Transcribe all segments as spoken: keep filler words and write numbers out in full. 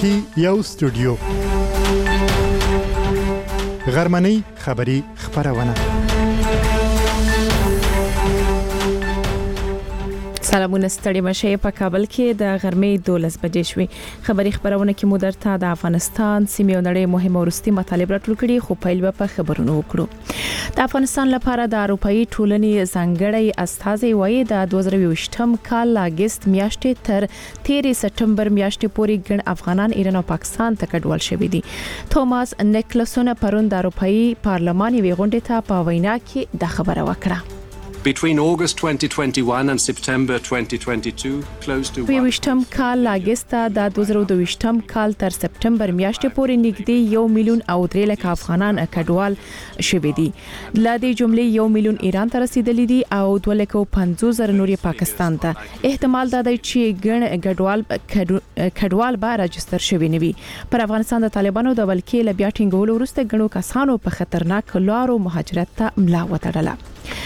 کې یو استودیو غرمنۍ خبری خبرونه. سلامونه ستړي مشه په کابل کې د غرمې دولس بجې شوې. خبری خبرونه کې مو درته د افغانستان سیمې او نړۍ مهمه ورستي مطالب راټول کړي، خو پیل به په خبرونو وکړو. د افغانستان لپاره د اروپאי ټولنې ځانګړی استازي وایي د دوه زره یوویشتم کال اگست میاشتې تر تیرې سپټمبر میاشتې پورې ګڼ افغانان ایران او پاکستان ته کډوال شوي دي. توماس نیکلسون پرون د اروپאי پارلمان یوې غونډې ته په وینا کې د خبره وکړه. Between August twenty twenty-one and September twenty twenty-two, close to یوویشتم کال اگست د دوه زره دوهویشتم کال تر سپټمبر میاشتې پورې نږدې یو میلیون او درې لک افغانان کډوال شوي دي. ل دې جملې یو میلیون ایران ته رسیدلي دي او دوه لک او پنځوس زره نور پاکستان ته. احتمال دا دی چې ګڼ کډوال کډوال به راجستر شوي نه وي. پر افغانستان د طالبانو د ولکې ل بیا ټینګولو وروسته ګڼو کسانو په خطرناک لارو مهاجرت ته ملا وتړله.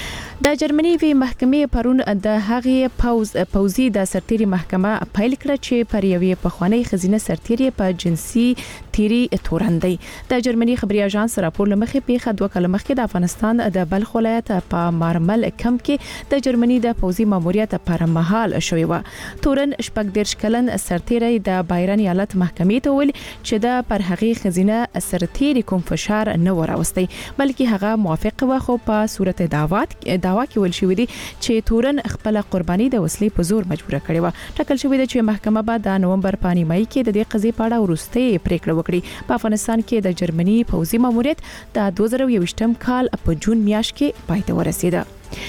د جرمني وی محکمې پرون د هغې پوز پوزي د سرتيري محکمه پیل کړه چې پر یوې پخوانی خزینه سرتيري په جنسي تیری تورندې. د جرمني خبري اژانس راپور لمخې پیښه دوه کال مخکې د افغانستان د بلخ ولایت په مارمل کم کې د جرمني د پوزي ماموریت پر مهال شوی و. تورن شپږ دیرش کلن سرتيري د بایرن ایالت محکمې ته ویل چې د پر هغې خزینه سرتيري کوم فشار نه وراوستي، بلکې هغه موافق و، خو په صورت دعوت داوا کې ول شوې دي چې تورن خپل قرباني د وسلې په زور مجبوره کړې و. ټاکل شوې ده چې محکمه به د نومبر په نیمایي کې د دې قضیې په اړه وروستۍ پریکړه وکړي. په افغانستان کې د جرمني پوځي ماموریت د دوه زره یوویشتم کال په جون میاشت کې پای ته ورسېده.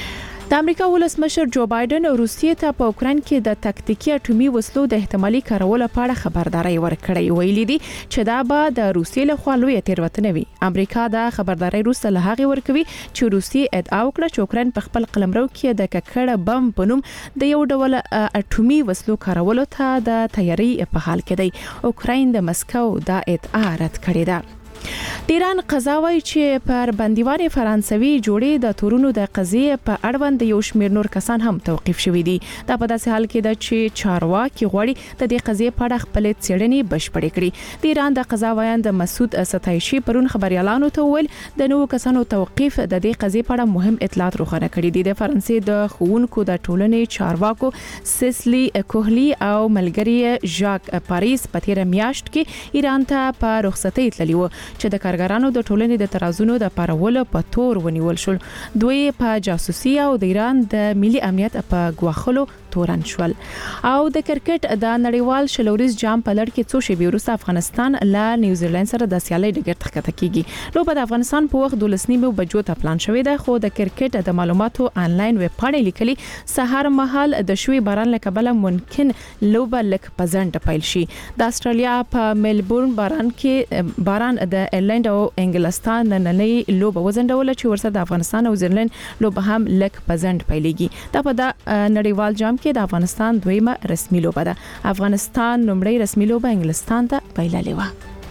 د امریکا ولسمشر جو بایدن روسیې ته په اوکرين کې د تاکتیکي اټومي وسلو د احتمالي کارولو په اړه خبرداري ورکړې. ویلي دي چې دا به د روسیې له خوا لوی تیروتنه وي. امریکا د خبرداري وروسته له هغه ورکوي چې روسیې ادعا وکړه چې اوکرين په خپل قلمرو کې د ککړه بم په نوم د یو ډول اټومي وسلو کارولو ته د تیاری په حال کې دی. اوکرين د مسکو د ادعا رد کړې ده. د ایران قضا وايي چې پر بندیوان فرانسوي جوړې د تورونو د قضیې په اړوند یو شمېر نور کسان هم توقيف شوي دي. دا په داسې حال کې ده چې چارواکي غواړي د دې قضیې په اړه خپل څېړنې بشپړې کړي. د ایران د قضا وایند مسعود ستایشي پرون خبريالانو ته ویل د نوو کسانو توقيف د دې قضیې په اړه مهم اطلاعات روښانه کړي دي. د فرانسې د خوونکو د ټولنې چارواکو سیسلی کوهلی او ملګری ژاک پاریس په تیر میاشت کې ایران ته په رخصتۍ تللی و چې د کارګرانو د ټولنې د ترازونو د پارولو په تور ونیول شول. دوی په جاسوسي او د ایران د ملي امنیت په غواخلو تورن شول. او د کرکټ د نړیوال شلوریز جام په لړ کې څو شېبې وروسته افغانستان له نیوزیلند سره د سیالۍ ډګر ته ښکته کیږي. نو په افغانستان په وخت دولس نیمو بجو ته پلان شوی دی، خو د کرکټ د معلوماتو آنلاین ویب پاڼې لیکلي سهار مهال د شوي باران لکبله ممکن لوبه لک پزند پیل شي. د استرالیا په ملبورن باران کې باران د ایرلند او انګلستان نننۍ لوبه وزندول چې ورسره د افغانستان او نیوزیلند لوبه هم لک پزند پیلېږي. دا په د نړیوال جام کې د افغانستان دویمه رسمي لوبه ده. افغانستان لومړی رسمي لوبه انګلستان ته پیللې و.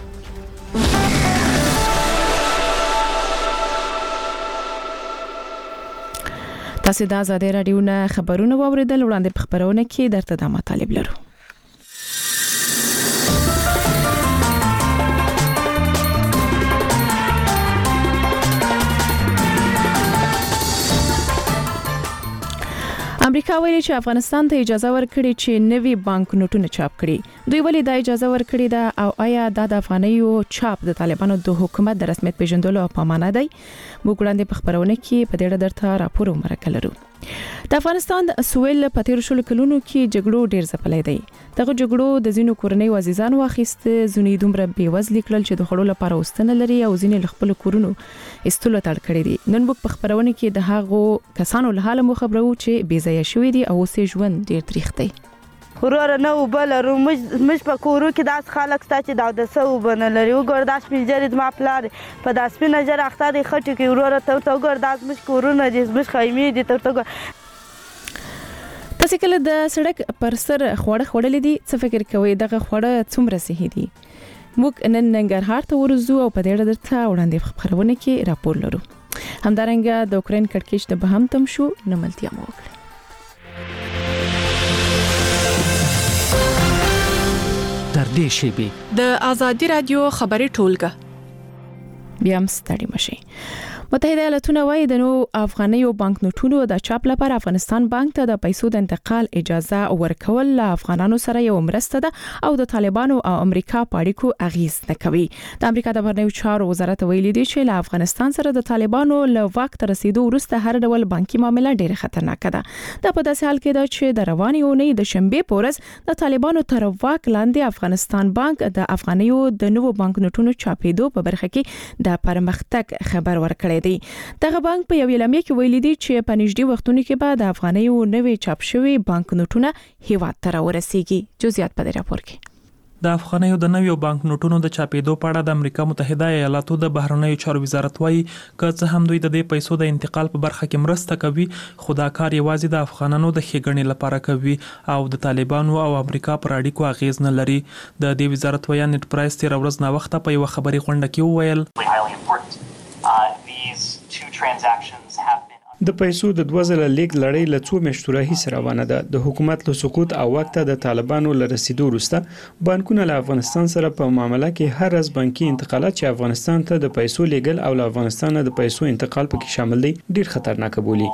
تاسو د آزادۍ رادیو نه خبرونه واوریدل. وړاندې په خبرونه کې درته د مطالب لرو. امریکا ویلي چې افغانستان ته اجازه ورکړي چې نوي بانک نوټونه چاپ کړي. دوی ولې دا اجازه ورکړي ده او آیا دا د افغانیو چاپ د طالبانو د حکومت د رسمیت پیژندلو په معنا دی؟ موږ وړاندې په خبرونه کې په دې اړه درته راپور ومرکه لرو. د افغانستان سویل په تیر شلو کلونو کې جګړو ډیر ځپلې دی. دغه جګړو د زینو کورنۍ وزیزان واخیست، زونی دومره بیوزلي کړل چې د خړو لپاره وستنه لري او ځینې خپل کورونو استلو تړ کړی دي. نن موږ په خبرونه کې د هغو کسانو له حاله مو خبرو چې بې ځایه شوي دي او اوس ژوند ډیر تریخ دی. ورور نه وبلرو مش په کورو کې داس خلک ستا چې دا د سو بنلري وګور داس پیجرې ما پلار په داس په نظر اخته د خټو کې ورور ته ورته وګور داس مش کورونه دې مش خیمې دې ترته تاسو کله د سړک پر سر خوړه خوړلې دي؟ څه فکر کوئ دغه خوړه څومره صحي دي؟ موږ نن ننګرهار ته ورځو او په دې اړه درته وړاندې خبرونه کې راپور لرو. همدارنګه د اوکرين کړکېچ د بهم تم شو نملتیا مو وکړه. د نږدې شي. د ازادي رادیو خبري ټولګه بیا هم ستړي مشي. متحده ایالاتونه وايي د نو افغانیو بانک نوټونو د چاپ لپاره افغانستان بانک ته د پیسو د انتقال اجازه ورکول له افغانانو سره یو مرسته ده او د طالبانو او امریکا په اړیکو اغیز نه کوي. د امریکا د بهرنیو چارو وزارت ویلي دی چې له افغانستان سره د طالبانو له واک ته رسیدو وروسته هر ډول بانکي معاملې ډېر خطرناک ده. دا په داسې حال کې ده چې د رواني اونۍ د شنبه په ورځ د طالبانو تر واک لاندې افغانستان بانک د افغانیو د نوو بانک نوټونو چاپېدو په برخه کې د پرمختګ خبر ورکړی. دغه بانک په یو اعلامیه کې ویلي دی چې په نږدې وختونو کې به د افغانیو نوې چاپ شوی بانک نوټونه هیواد ته راورسیږي. جزئیات په دې راپور کې. د افغانیو د نویو بانک نوټونو د چاپېدو په اړه د امریکا متحده ایالاتو د بهرنیو چارو وزارت وايي که څه هم دوی د دې پیسو د انتقال په برخه کې مرسته کوي، خو دا کار یوازې د افغانانو د ښېګڼې لپاره کوي او د طالبانو او امریکا پر اړیکو اغیز نه لري. د دې وزارت ویان نیټ پرایس تیر ورځ نا وخته په یو خبري غونډه کې وویل د پیسو د دوه ځله لیک لړۍ له څو میاشتو راهیسې روانه ده. د حکومت له سقوط او وخت د طالبانو له رسیدو وروسته بانکونه له افغانستان سره په معامله کې هر از بانکي انتقالات چې افغانستان ته د پیسو لیږل او له افغانستان د پیسو انتقال پکې شامل دي ډیر خطرناک بولي.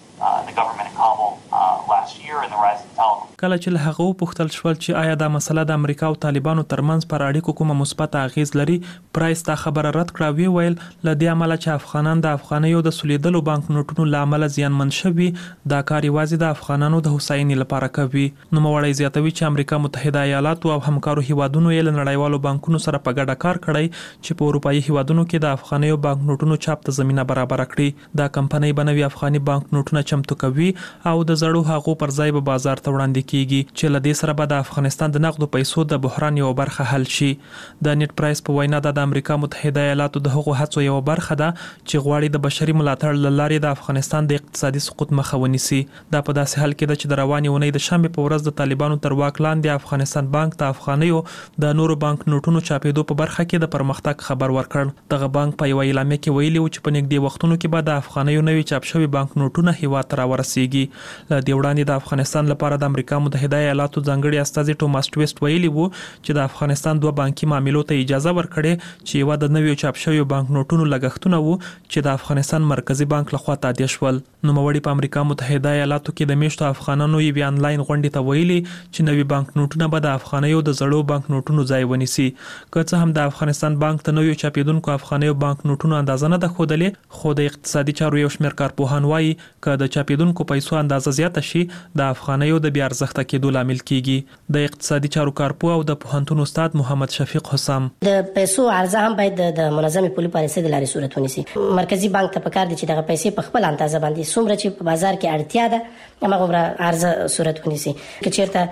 کله چې له هغه پوښتل شول چې آیا دا مسله د امریکا او طالبانو ترمنځ پر اړیکو کومه مثبت اغیز لري، پرایس دا خبره رد کړه. وی ویل ل دې عمله چې افغانان د افغانیو د سولیدلو بانک نوټونو له عمله زیانمن شوي، دا کار یوازې د افغانانو د هوساینې لپاره کوي. نو موړی زیاتوي چې امریکا متحده ایالات او همکارو هیوادونو یې له نړیوالو بانکونو سره په ګډه کار کړی چې په اروپאי هیوادونو کې د افغانیو بانک نوټونو چاپ ته زمينه برابر کړي. دا کمپنۍ بنوي افغاني بانک نوټونه چمتو کوي او د زړو هغو پر ځای به بازار ته وړاندې کیږي چې له دې سره به د افغانستان د نقدو پیسو د بحران یو برخه حل شي. د نیټ پرایس په وینا د امریکا متحده ایالاتو د هغو هڅو یو برخه ده چې غواړي د بشري ملاتړ لارې د افغانستان د اقتصادي سقوط مخه ونیسي. دا په داسې حال کې ده چې د رواني اونۍ د شنبه په ورځ د طالبانو تر واک لاندې افغانستان بانک ته افغانیو د نورو بانک نوټونو چاپېدو په برخه کې د پرمختګ خبر ورکړ. دغه بانک په یو اعلامیه کې ویلي و چې په نږدې وختونو کې به د افغانیو نوي چاپ شوی بانک نوټونه هیواد ته راورسیږي. له دې وړاندې د افغانستان لپاره د امریکا متحده ایالاتو ځانګړي استازي ټوماس ټویسټ ویلي وو چې د افغانستان دوه بانکي معاملو ته اجازه ورکړي چې یو د نویو چاپ شویو بانک نوټونو لګښتونه وو چې د افغانستان مرکزی بانک لخوا تادیه شول. نو موړي په امریکا متحده ایالاتو کې د میشتو افغانانو یو انلاین غونډې ته ویلي چې نوي بانک نوټونه به د افغانیو د زړو بانک نوټونو ځای ونیسي. که څه هم د افغانستان بانک ته نویو چاپېدونکو افغانیو بانک نوټونو اندازه نه ده ښودلې، خو د اقتصادي چارو یو شمېر کارپوهان وایي که د چاپېدونکو پیسو اندازه زیاته شي د افغانیو د بیا ارزښته کېدو لامل کیږي. د اقتصادي چارو کارپوه او د پوهنتون استاد محمد شفیق حسام د پیسو عرضه هم باید د منظمې پولي پالیسۍ د لارې صورت ونیسي. مرکزی بانک ته پکار دي چې دغه پیسې په خپل اندازه باندې څومره چې په بازار کې اړتیا ده هغه عرضه صورت ونیسي. که چیرته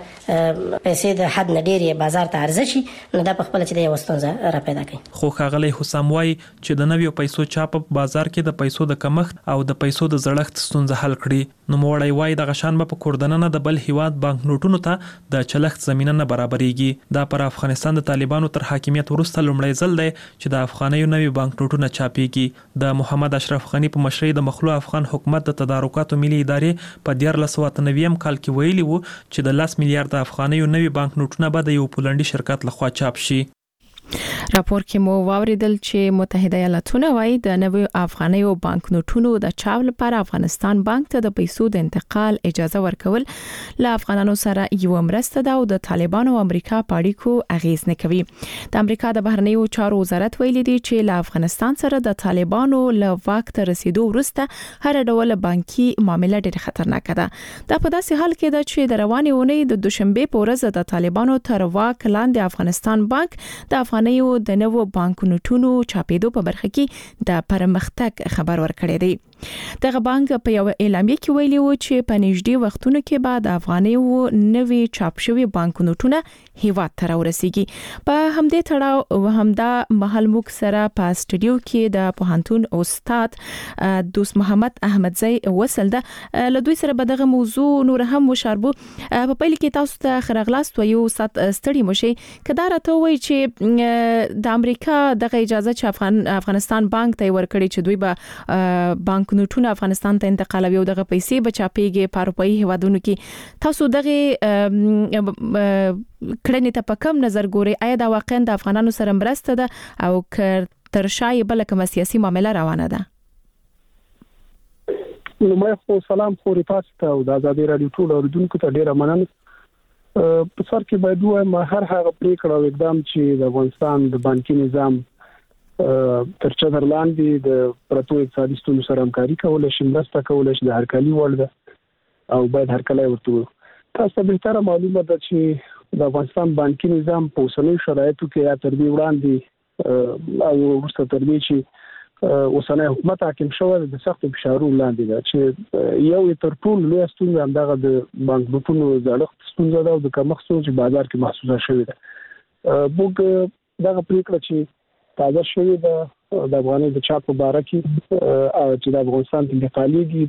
پیسې د حد نه ډېرې بازار ته عرضه شي نو دا په خپل چې د یو ستونزه را پیدا کوي. خو ښاغلی حسام وایي چې د نویو پیسو چاپ په بازار کې د پیسو د کمښت او د پیسو د زړښت ستونزه حل کړي. نو موړی وایي دغه شان به په کوردننه د بل هیواد بانک نوټونو ته د چلښت زمينه نه برابرېږي. دا پر افغانستان د طالبانو تر حاکمیت وروسته لومړی ځل دی چې د افغانیو نوي بانک نوټونه چاپېږي. د محمد اشرف غنی په مشرۍ د مخلوع افغان حکومت د تدارکاتو ملي ادارې په دیارلس سوه اته نوي کال کې ویلي وو چې د لس میلیارډ افغانیو نوي بانک نوټونه به د یو پولنډي شرکت لخوا چاپ شي. راپور کې مو واوریدل چې متحده ایالاتونه وايي د نویو افغانیو بانک نوټونو د چاپ لپاره افغانستان بانک ته د پیسو د انتقال اجازه ورکول له افغانانو سره یو مرسته ده او د طالبانو او امریکا په اړیکو اغیز نه کوي. د امریکا د بهرنیو چارو وزارت ویلي دی چې له افغانستان سره د طالبانو له واک ته رسیدو وروسته هر ډول بانکي معاملې ډېر خطرناک ده. دا په داسې حال کې ده چې د رواني اونۍ د دوشنبه په ورځ د طالبانو تر واک لاندې افغانستان بانک د افغانیو د نوو بانک نوټونو چاپېدو په برخه کې د پرمختګ خبر ورکړی دی. دغه بانک په یو اعلامیه کې ویلي و چې په نږدې وختونو کې به د افغانیو نوي چاپ شوی بانک نوټونه هیواد ته راورسیږي. په همدې تړاو همدا مهال موږ سره په سټوډیو کې د پوهنتون استاد دوست محمد احمدزی وصل ده. له دوی سره به دغه موضوع نور هم وشاربو. په پیل کې تاسو ته خرغلاست و یو سات ستړي مشي کدا راته وای چې د امریکا دغه اجازه چې افغان افغانستان بانک ته ورکړي چې دوی به بانک بانکنوټونه افغانستان ته انتقالوي او دغه پیسې بچاپېږي په اروپאי هیوادونو کې تاسو دغه کړنې ته په کوم نظر ګوري؟ آیا دا واقعا د افغانانو سره مرسته ده او تر شای بل کوم سیاسي معاملې روانه ده؟ نو مې خو سلام خو ریپاست او د ازادي رادیو ټول اوریدونکو ته ډیره مننه. په سر کې باید وایم هر هغه پریکړه او اقدام چې د افغانستان د بانکي نظام تر چتر لاندې د پرتو اقتصادي ستونزو سره همکاري کولای شي، مرسته کولای شي، د هرکلي وړ ده او باید هرکلی ورته تاسو ته بهتره معلومه ده چې د افغانستان بانکي نظام په اوسنیو شرایطو کې یا تر دې وړاندې او وروسته تر دې چې اوسنۍ حکومت حاکم شوی د سختو فشارونو لاندې ده چې یو تر ټولو لوی ستونزه همدغه د بانکونو زړښت ستونزه ده او د کمښت ستونزه چې بازار کې محسوسه شوې ده. موږ دغه پریکړه چې تازه شوې ده د افغانۍ د چاپ په باره کې چې د افغانستان ته انتقالېږي.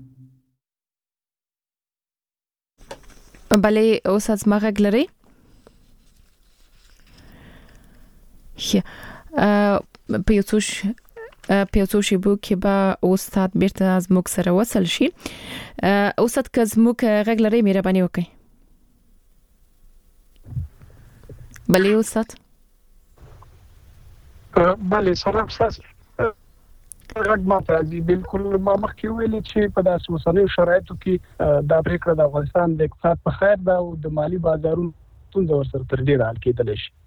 بلې اوس از ما غږ لرئ؟ په یو څه په یو څو شیبو کې به استاد بیرته از موږ سره وصل شي. استاد که زموږ غږ لرئ مهرباني وکړئ. بلې استاد. بله سلام تاسو. غږ ما ته بالکل ما مخکې ویل چې په داسې اوسنیو شرایطو کې دا پریکړه د افغانستان د اقتصاد په خیر ده او د مالی بازارونو ستونزې ورسره تر ډیره حل کېدلی شي.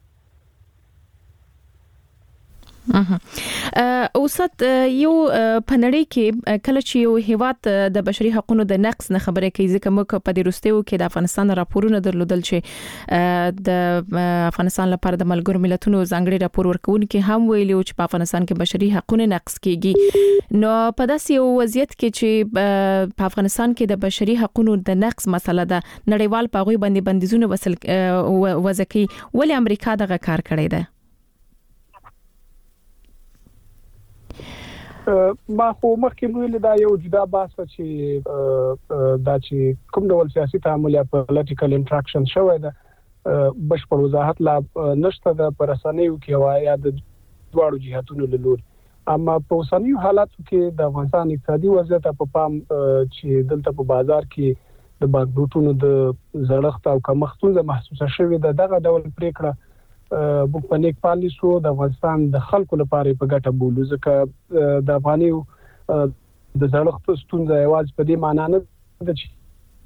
اوسط یو پنړی کې کله چې یو هیواد د بشري حقوقو د نقض نه خبره کوي ځکه موږ په دې وروستیو کې د افغانستان راپورونه درلودل چې د افغانستان لپاره د ملګرو ملتونو ځانګړي راپور ورکوونکي هم ویلي چې په افغانستان کې بشري حقوقو نقض کیږي. نو په داسې یو وضعیت کې چې په افغانستان کې د بشري حقوقو د نقض مسله ده نړیوال په غوي باندې بندیزونه وسل وځکي ولې امریکا دغه کار کړی ده؟ ما خو مخکې ویل دا یو جدا بحث چې دا چې کوم ډول سیاسي تعامل یا پولیټیکل انټراکشن شوی ده بشپړ وضاحت لا نشته د پرسنیو کې یا د دواړو جهاتونو له لوري. اما په اوسنیو حالاتو کې د افغانستان اقتصادي وضعیت په پام چې دلته په بازار کې د بانکونو د زړښت او کمښت محسوسه شوې ده دغه ډول پریکړه موږ په نیک پالیسو د افغانستان د خلکو لپاره په ګټه بولو ځکه د افغانیو د زړښت ستونزه یوازې په دې معنی نه ده چې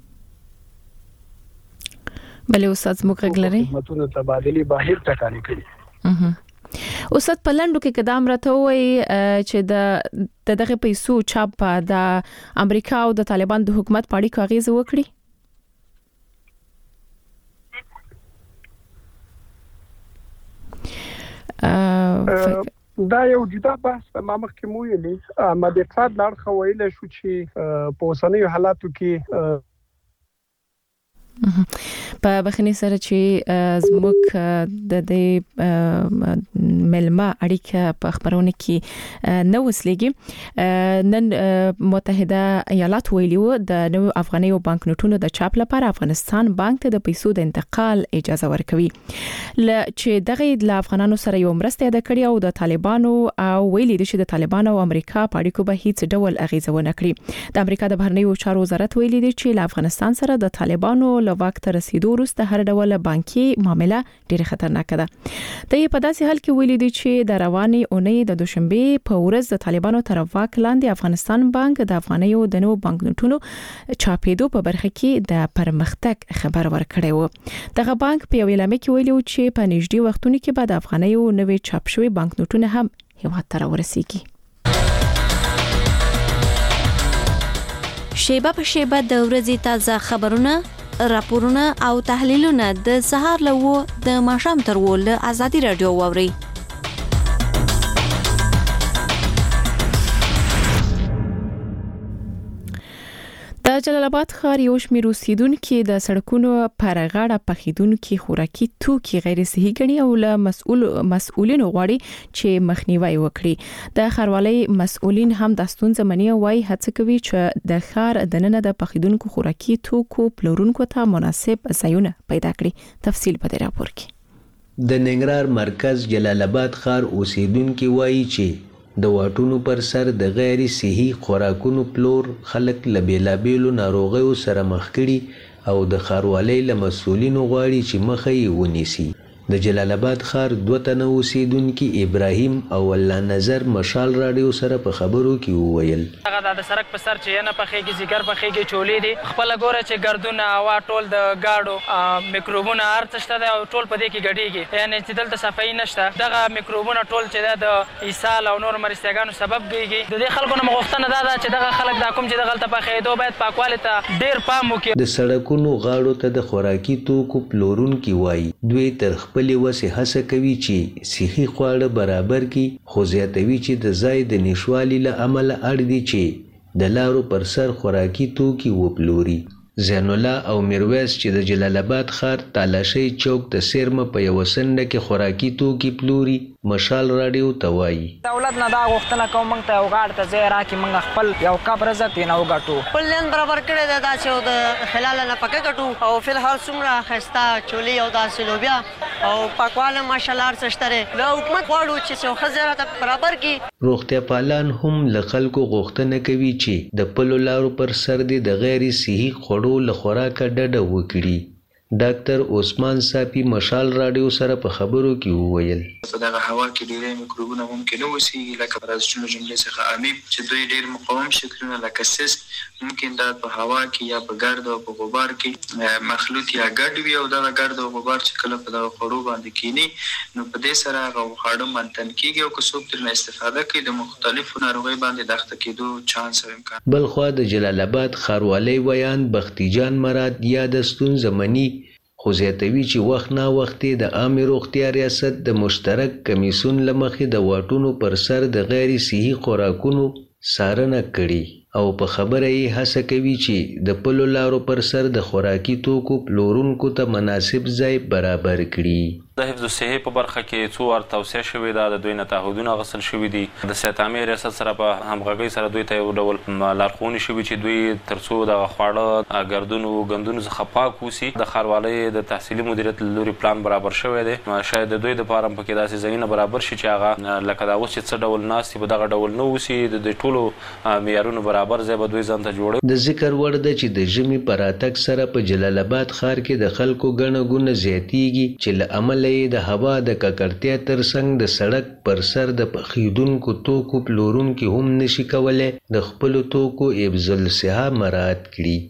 بلې استاد موږ غږ لرئ خدماتونو تبادلې بهیر ټاکلي کړي. استاد په لندو کې قدم راته وای چې د دغه پیسو چاپ د امریکا او د طالبان د حکومت په اړیکو اغیز وکړي. دا یو جدا بحث ما مخکې مو ویلي ما د اقتصاد لړ خو ویل شو چې په اوسنیو حالاتو کې په بخنی سره چې زموږ د دې ملما اړیکه په خبرونه کې نو وسلېږي. نن متحده ایالات ویلي و د نو افغاني بانکنوټونو د چاپ لپاره افغانستان بانک ته د پیسو د انتقال اجازه ورکوي چې دغه د افغانانو سره یو مرسته ده کړې او د طالبانو او ویلي دي چې د طالبانو او امریکا په اړیکو به هیڅ ډول اغیزه ونه کړي. د امریکا د بهرنیو چارو وزارت ویلي دي چې له افغانستان سره د طالبانو واک ته رسیدو وروسته هر ډول بانکي معاملې ډېره خطرناکه ده. د یې په داسې حال کې ویلي دي چې د رواني اونۍ د دوشنبه په ورځ د طالبانو تر واک لاندې افغانستان بانک د افغانیو د نوو بانکنوټونو چاپېدو په برخه کې د پرمختګ خبر ورکړی و. دغه بانک په یو اعلامیه کې ویلي چې په نږدې وختونو کې به د افغانیو نوې چاپ شوی بانکنوټونه هم هیواد ته راورسیږي. شیبه په شیبه د ورځې تازه خبرونه راپورونه او تحلیلونه د سهار له و د ماښام تر و له ازادي رادیو واوري. د جلال آباد ښار یو شمېر اوسیدونکو د سړکونو پر غاړه پخیدونکو خوراکي توکي غیر صحي ګڼي او له مسؤل مسؤلینو غواړي چې مخنیوي وکړي. د ښاروالۍ مسؤلین هم د ستونزې مني او وايي هڅه کوي چې د ښار دننه د پخیدونکو خوراکي توکو پلورونکو ته مناسب ځایونه پیدا کړي. تفصیل په دې راپور کې. د ننګرهار مرکز جلال آباد ښار اوسیدونکو وايي چې د واټونو پر سر د غیر صحي خوراکونو پلور خلک له بیلابیلو ناروغیو سره مخ کړي او د ښاروالۍ له مسؤلینو غواړي چې مخه یې ونیسي. د جلال آباد ښار دوه تنه اوسیدونکي ابراهیم او الله نظر مشال راډیو سره په خبرو کې وویل هغه د سړک په سر چې نه پخېږي ځیګر پخېږي چولې دي خپل ګوره چې ګردونه هوا ټول د گاډو میکروبونه هر څه شته او ټول په دې کې ګډېږي یعنی چې دلته صفایي نشته دغه میکروبونه ټول چې د اسهال او نور مرستیاګانو سبب کېږي. د دې خلکو نه غوښتنه دا ده چې دغه خلک دا کوم چې دغلته پخېدو باید پاکوالي ته ډېر پام وکړي. د سړکونو غاړو ته د خوراکي توکو پلورونکي وایي دوی تر خپلې وسې هڅه کوي چې صحي خواړه برابر کړي خو زیاتوي چې د ځای د نشوالي له امله اړ دي چې د لارو پر سر خوراکي توکي وپلوري. زین الله او میرویس چې د جلال آباد ښار تالاشۍ چوک د سیرمه په یوه څنډه کې خوراکي توکي پلوري مشال راډیو ته وایي دولت نه دا غوښتنه کوم موږ ته یو غاړه ته ځای راکړي موږ خپل یو کب رزق یې نه وګټو خپل لین برابر کړی دی دا چې د حلاله نه پکه ګټو او فلحال څومره ښایسته چولې او داسې لوبیا او پاکواله ماشاءالله هر څه شته دی له حکومت غواړو چې څو ښځې راته برابر کړي. روغتیا پالان هم له خلکو غوښتنه کوي چې د پلو لارو پر سر دې د غیر صحي خوړو له خوراکه ډډه وکړي. ډاکټر عثمان صافي مشال راډیو سره په خبرو کې وویل په دغه هوا کې ډېری میکروبونه ممکن اوسیږي لکه پرازیتونو جملې څخه امیب چې دوی ډېر مقاوم شکلونه لکه سیست ممکن دا په هوا کې یا په ګرد او په غبار کې مخلوط یا ګډ وي او دغه ګرد او غبار چې کله په دغه خوړو باندې کینی نو په دې سره هغه خواړه منتن کېږي او که څوک ترنه استفاده کوي د مختلفو ناروغیو باندې د اخته کېدو چانس او امکان. بلخوا د جلال آباد ښاروالۍ ویان بختي جان مراد یا د ستونزه مني خو زیاتوي چې وخت نا وخت د عامې روغتیا ریاست د مشترک کمیسیون له مخې د واټونو پر سر د غیر صحي خوراکونو څارنه کړي او په خبره یې هڅه کوي چې د پلو لارو پر سر د خوراکي توکو پلورونکو ته مناسب ځای برابر کړي. د حفظ الصحې په برخه کې څو ور توسعه شوې ده د دوی نه تعهدونه اخیستل شوي دي د صحت عامې ریاست سره په همغږۍ سره دوی ته یو ډول لارښوونې شوي چې دوی تر څو دغه خواړه ګردونو ګندونو څخه پاک اوسي د ښاروالۍ د تحصیلي مدیریت له لوري پلان برابر شوی دی شاید د دوی دپاره هم پکې داسې ځایونه برابر شي چې هغه لکه دا اوس چې څه ډول ناست دي په دغه ډول نه اوسي د دوی ټولو معیارونو برابر ځای به دوی ځان ته جوړوي. د ذکر وړ ده چې د ژمي په راتګ سره په جلال آباد ښار کې د خلکو ګڼه ګوڼه زیاتیږي چې له امله یې د هوا د ککړتیا ترڅنګ د سړک پر سر د پخېدونکو توکو پلورونکي هم نشي کولی د خپلو توکو حفظ الصحه مراعات کړي.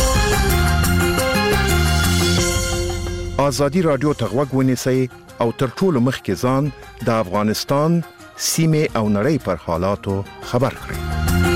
ازادي راډیو ته غوږ ونیسئ او تر ټولو مخکې ځان د افغانستان سیمې او نړۍ پر حالاتو خبر کړئ.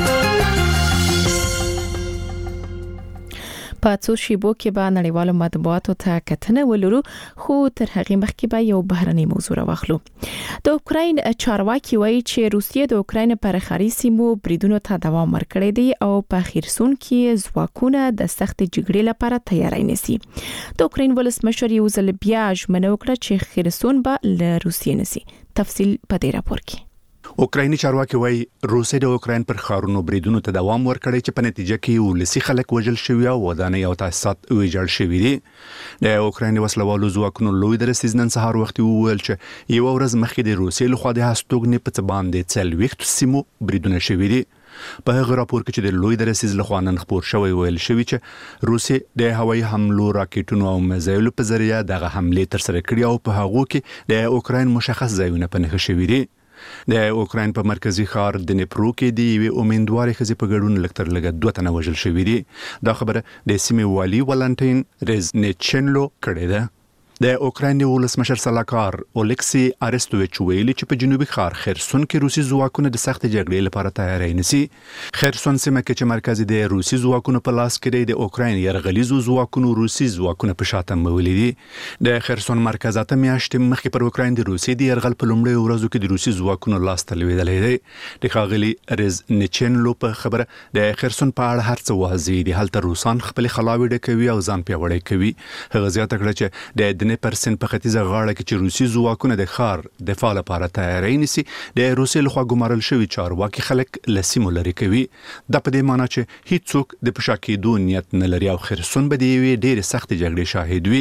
په څو شیبو کې به نړیوالو مطبوعاتو ته کتنه ولرو خو تر هغه مخکې به یو بهرنی موضوع راوخلو. د اوکراین چارواکي وایي چې روسیه د اوکراین پر خاري سیمو بریدونو ته دوام ورکړی دی او په خرسون کې ځواکونه د سخت جګړې لپاره تیاری نیسي. د اوکراین ولسمشر یو ځل بیا ژمنه وکړه چې خرسون به له روسیې نسی. تفصیل په دې راپور کې. اوکرایني چارواکي وایي روسیه د اوکراین پر ښارونو بریدونو ته دوام ورکړی چې په نتیجه کې ولسي خلک وژل شوي او ودانۍ او تاسیسات ویجاړ شوي دي. د اوکراین وسلوالو ځواکونو لوی درستیز نن سهار وختي وویل چې یوه ورځ مخکې د روسیې لخوا د هستوګنې په څه باندې څلوېښتو سیمو بریدونه شوي دي. په هغه راپور کې چې د لوی درستیز لخوا نن خپور شوی ویل شوی چې روسیې د هوایي حملو راکټونو او میزایلو په ذریعه دغه حملې ترسره کړي او په هغو کې د اوکراین مشخص ځایونه په نښه شوي دي. د اوکراین په مرکزی ښار د نیپرو کې د یوې امیدوارې ښځې په ګډون لږ تر لږه دوه تنه وژل شوي دي. دا خبره د سیمې والي ولانټین ریزنیچنلو کړې ده. د اوکراین ولسمشر سلاکار اولیکسی ارستوویچ ویلي چې په جنوبي ښار خرسون کې روسي ځواکونه د سخت جګړې لپاره تیاری نیسي. خرسون سیمه کې چې مرکز د روسي ځواکونو په لاس کې دی د اوکراین یرغلیزو ځواکونو روسي ځواکونه په شاته مولي دي. د خرسون مرکز اته میاشتې مخکې پر اوکراین د روسي د یرغل په لومړیو ورځو کې د روسي ځواکونو لاس ته لوېدلی دی. د ښاغلي ریزنیچنلو په خبره د خرسون په اړه هر څه واضح دي. هلته روسان خپلې خلاوې ډکوي او ځان پیاوړی کوي. هغه زیاته کړه چې د پرسن په ختیځه غاړه کې چې روسي ځواکونه د ښار دفاع لپاره تیاری نیسي د روسیې لخوا ګمارل شوي چارواکي خلک له سیمو لرې کوي. دا په دې معنی چې هیڅوک د په شا کېدو نیت نه لري او خرسون به د یوې ډېرې سختې جګړې شاهد وي.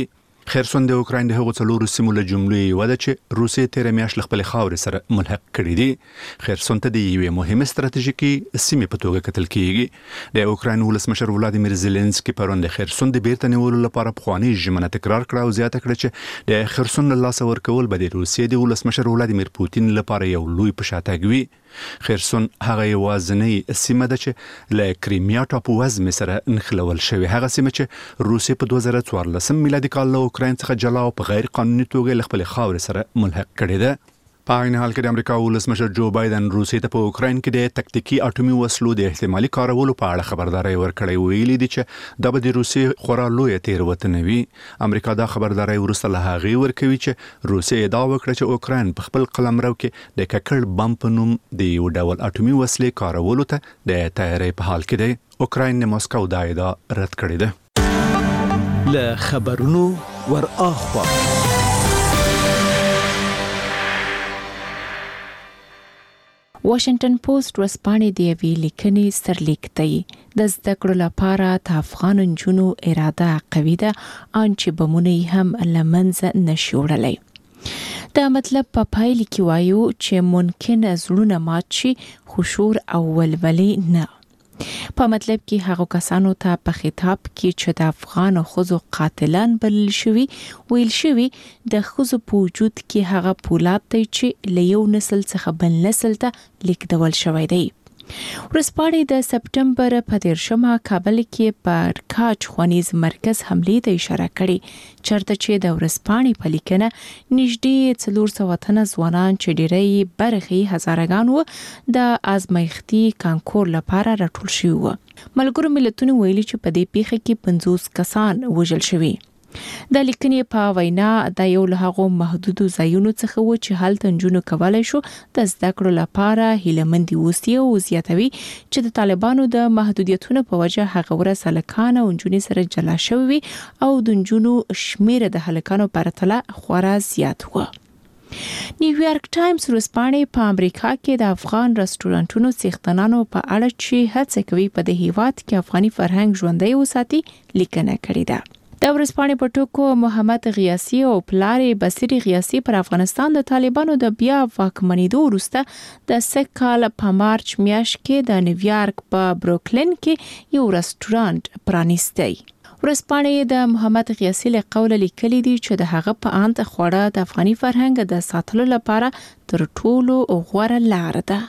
خیرسون د اوکراین د هغو څلورو سیمو له جملې یو ده چې روسیې تیر میاشت خپل خاورې سره ملحق کړی دی. خیرسون ته د یوې مهمه ستراتیژیکي سیمې په توګه کتل کیږي. د اوکراین ولسمشر ولادیمیر زيلنسکي پرون د خیرسون د بیرته نیولو لپاره پخوانی ژمنه تکرار کړه او زیاته کړه چې د خیرسون له لاسه ورکول به د روسیې د ولسمشر ولادیمیر پوتین لپاره یو لوی پشاتګ وي. خیرسون هغه یوازینی سیمه ده چې له کریمیا ټاپووزمې سره نښلول شوې، هغه سیمه چې روسیې په دوه زره څوارلسم میلادي کال له اوکراین څخه جلا او په غیر قانوني توګه له خپل خاورې سره ملحق کړې ده. په عین حال کې د امریکا ولسمشر جو بایدن روسیې ته په اوکراین کې د تکتیکي اټومي وسلو د احتمالي کارولو په اړه خبرداري ورکړې، ویلي دي چې د بده روسیې خورا لوی تیروتنه وي. امریکا دا خبرداري ورسته له هغه ورکوي چې روسیې دا وکړه چې اوکراین په خپل قلمرو کې د ککړ بم په نوم د یو ډول اټومي وسلې کارولو ته د تیاری په حال کې دی. اوکراین د ماسکو دا ادعا رد کړې ده. له خبرونو ور اخوا واشنگټن پوسټ ورځپاڼې د یوې لیکنې سرلیک دی. د زده کړو لپاره د افغان نجونو اراده قوي ده ان چې بمونه هم لمنځه نشي وړلی. دا مطلب په پایله کې وایو چې ممکن زړونه مات شي خو شور او ولولې نه. په مطلب کې هغه کسانو ته په خطاب کې چې د افغان خزو قاتلان بلل شوی ویل شوی د خزو په وجود کې هغه پولاد دی چې له یو نسل څخه بل نسل ته لیکدول شوی دی. ورځپاڼې د سپټمبر په دیرشمه کابل کې په کاچ خوانیز مرکز حملې ته اشاره کړې، چرته چې د ورځپاڼې په لیکنه نږدې څلور سوه تنه ځوانان چې ډېری برخې هزارګان وو د ازمایښتي کانکور لپاره راټول شوي وو. ملګرو ملتونو ویلي چې په دې پیښه کې پنځوس کسان وژل شوي. د لیکنې په وینا د یو له هغو محدودو ځایونو څخه و چې هلته نجونو کولای شو د زده کړو لپاره هیلهمند اوسي او زیاتوي چې د طالبانو د محدودیتونو په وجه هغه ورځ هلکان او نجونې سره جلا شوي او د نجونو شمیر د هلکانو په پرتله خورا زیات و. نیویارک ټایمز ورځپاڼې په امریکا کې د افغان رستورانتونو څښتنانو په اړه چې هڅه کوي په دې هیواد کې افغاني فرهنګ ژوندی وساتي لیکنه کړې ده. د ورځپاڼې په ټکو محمد غیاثي او پلارې بصری غیاثي پر افغانستان د طالبانو د بیا واکمنېدو وروسته د سږ کال په مارچ میاشت کې د نیویارک په بروکلین کې یو رستورانت پرانیستی. ورځپاڼې د محمد غیاثي له قوله لیکلي دي چې د هغه په اند خوړه د افغاني فرهنګ د ساتلو لپاره تر ټولو غوره لار ده.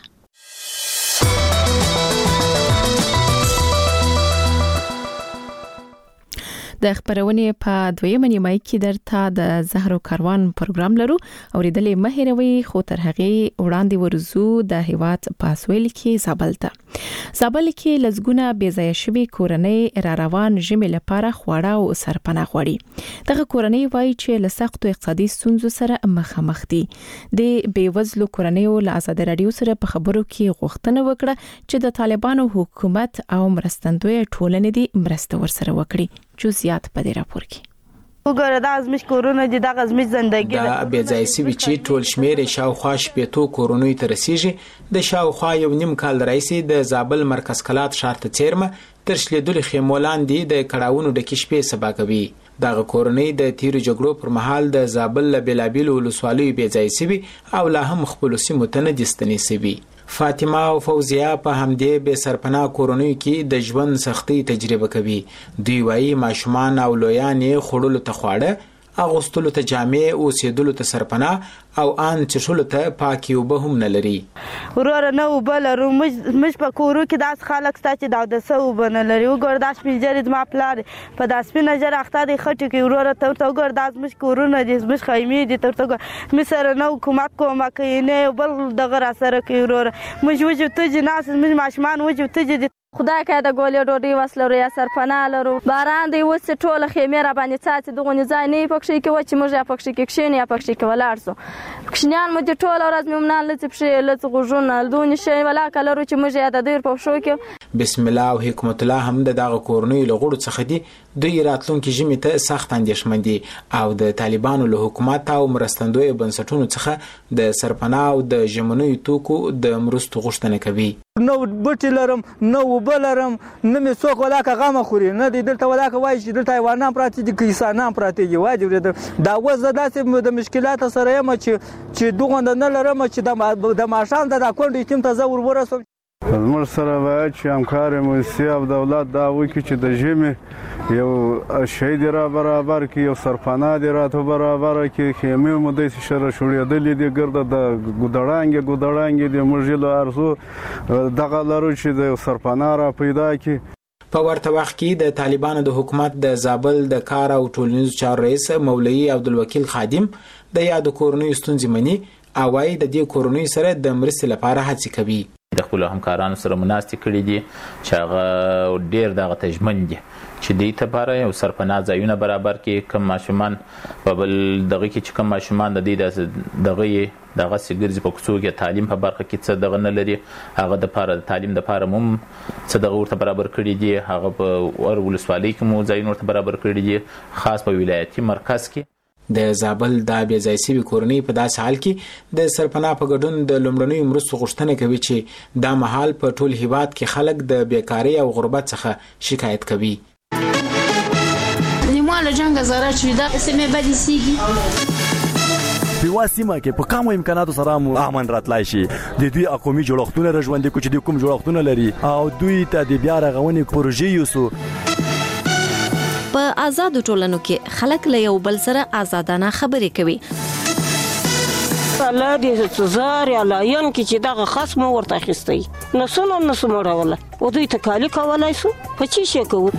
د خبرونې په دویمه نیمه کې درته د زهرو کاروان پروګرام لرو او ریدلې مهیروي خو تر هغه وړاندې ورزو د هیواد پاسویل کې زابل ته زابل کې لزګونه بې ځای شوی کورنۍ را روان ژمې لپاره خواړه او سرپناه غوړي. دغه کورنۍ وایي چې له سختو اقتصادي ستونزو سره مخامخ دي. د بیوزلو کورنۍ له آزاد رادیو سره په خبرو کې غوښتنه وکړه چې د طالبانو حکومت او مرستندوی ټولنې دي مرسته ورسره وکړي. جزئیات په دې راپور کې وګوره دا زموږ کورونه دي، دغه زموږ زندګي ده. دا بې ځای سوي چې ټول شمیر شاوخوا شپېتو کورونو ته رسیږي. د شاوخوا یو نیم کال راځي د زابل مرکز کلات ښار ته څیرمه تر شلیدل خیمو لاندې د کړاوونو د کشپې سبا کوي. دغه کورنۍ د تیرو جګړو پر مهال د زابل له بېلابېلو ولسوالیو بې ځای سوي او لا هم خپلو سیمو ته نه دي ستنې سوي. فاطمه او فوزیه په همدې بې سرپناه کورنۍ کې د ژوند سختۍ تجربه کوي. دوی وایي ماشومان او لویان یې خوړلو ته خواړه، اغوستلو ته جامې، اوسېدلو ته سرپناه او ان چښلو ته پاکې اوبه هم نه لري. وروره نه اوبه لرو، موږ په کورو کې داسې خلک شته چې د اودسه اوبه نه لري. وګوره دا سپین ږیري زما پلار په دا سپینه ږیره اخته دی خټو کې. وروره ته ورته وګوره دا زموږ کورونه دي، زموږ خیمې دي. ته ورته وګوره موږ سره نه حکومت کومک کوي نه یو بل دغه راسره کوي. وروره موږ وجو تجې ناست، زموږ ماشومان وجو تجې دي. خدای که د ګولې ډوډۍ وس لرو یا سرپناه لرو. باران دی اوس ټوله خیمې را باندې څاڅي، دغونې ځای نه یې پکښې کې و چې موږ یا پکښې کې کښېنو یا پکښې کې ولاړ سو. کوچنیان مو دې ټوله ورځ مېمنان لڅې پښې لڅې غوږونه دونې شی ولاکه لرو چې موږ یا د دوی په پښو کې بسم الله او حکمت الله هم د دغه کورنۍ له غړو څخه دي. دوی راتلونکي ژمي ته سخت اندېښمن دي او د طالبانو له حکومت او مرستندوی بنسټونو څخه د سرپناه او د ژمنیو توکو د مرستو غوښتنه کوي. نو بوټي لرم نو اوبه لرم نه مې څوک ولاکه غمه خوري نه دی دلته ولاکه وایي چې دلته حیوانان پراته دي که انسانان پراته دي. واجب دا اوس زه داسې د مشکلاتو سره یم چې چې دغونده نه لرم چې د ماښام د دا کونډې ټیم ته زه ور ورسوم. زموږ سره باید چې همکار موسسې او دولت دا وکړي چې د ژمي یو شی دې را برابر کړي، یو سرپناه دې راته برابره کړي. خیمې مو داسې شره شوړېدلې دي ګرده د ګودړانګې ګودړانګې دي. موږ له ارزو دغه لرو چې د سرپناه را پیدا کړي. په ورته وخت کې د طالبانو د حکومت د زابل د کار او ټولنیزو چارو رئیس مولوي عبدالوکیل خادم د یادو کورنیو ستونزې مني او وايي د دې کورنیو سره د مرستې لپاره هڅې کوي. د خپل همکارانو سره مناستې کړي دي چې هغه ډېر دغه تجمن دي چې دې لپاره یو سرپناه ځایونه برابر کړي. کم ماشومان په بل دغه کې چې کم ماشومان د دې دغه دغه سګرځي په کوڅو کې تعلیم په برخه کې څه دغه نه لري، هغه د لپاره تعلیم د لپاره مم څه دغه ورته برابر کړي دي. هغه په ور ولسوالۍ کې مو ځایونه ورته برابر کړي دي، خاص په ولایتي مرکز کې. د زابل د بې ځای شوي کورنۍ په داسې حال کې د سرپناه په ګډون د لومړنیو مرستو غوښتنه کوي چې دا مهال په ټول هیواد کې خلک د بیکارۍ او غربت څخه شکایت کوي. لیمو له جنګ زاره چې دا سیمه بدې سیږي په واسمه کې په کومو امکاناتو سره مو امن راتلای شي. د دوی اقومي جوړښتونه رژوندې کو چې د کوم جوړښتونه لري او دوی ته د بیا رغونې پروژې یوسو. په آزادو ټولنو کې خلک له یو بل سره آزادانه خبرې کوي. الله دې څزار یا لاین کې چې دغه خصم ورته اخیستی نسونه نسمړوله او دوی تکالی کولای سو په چی شي کوو.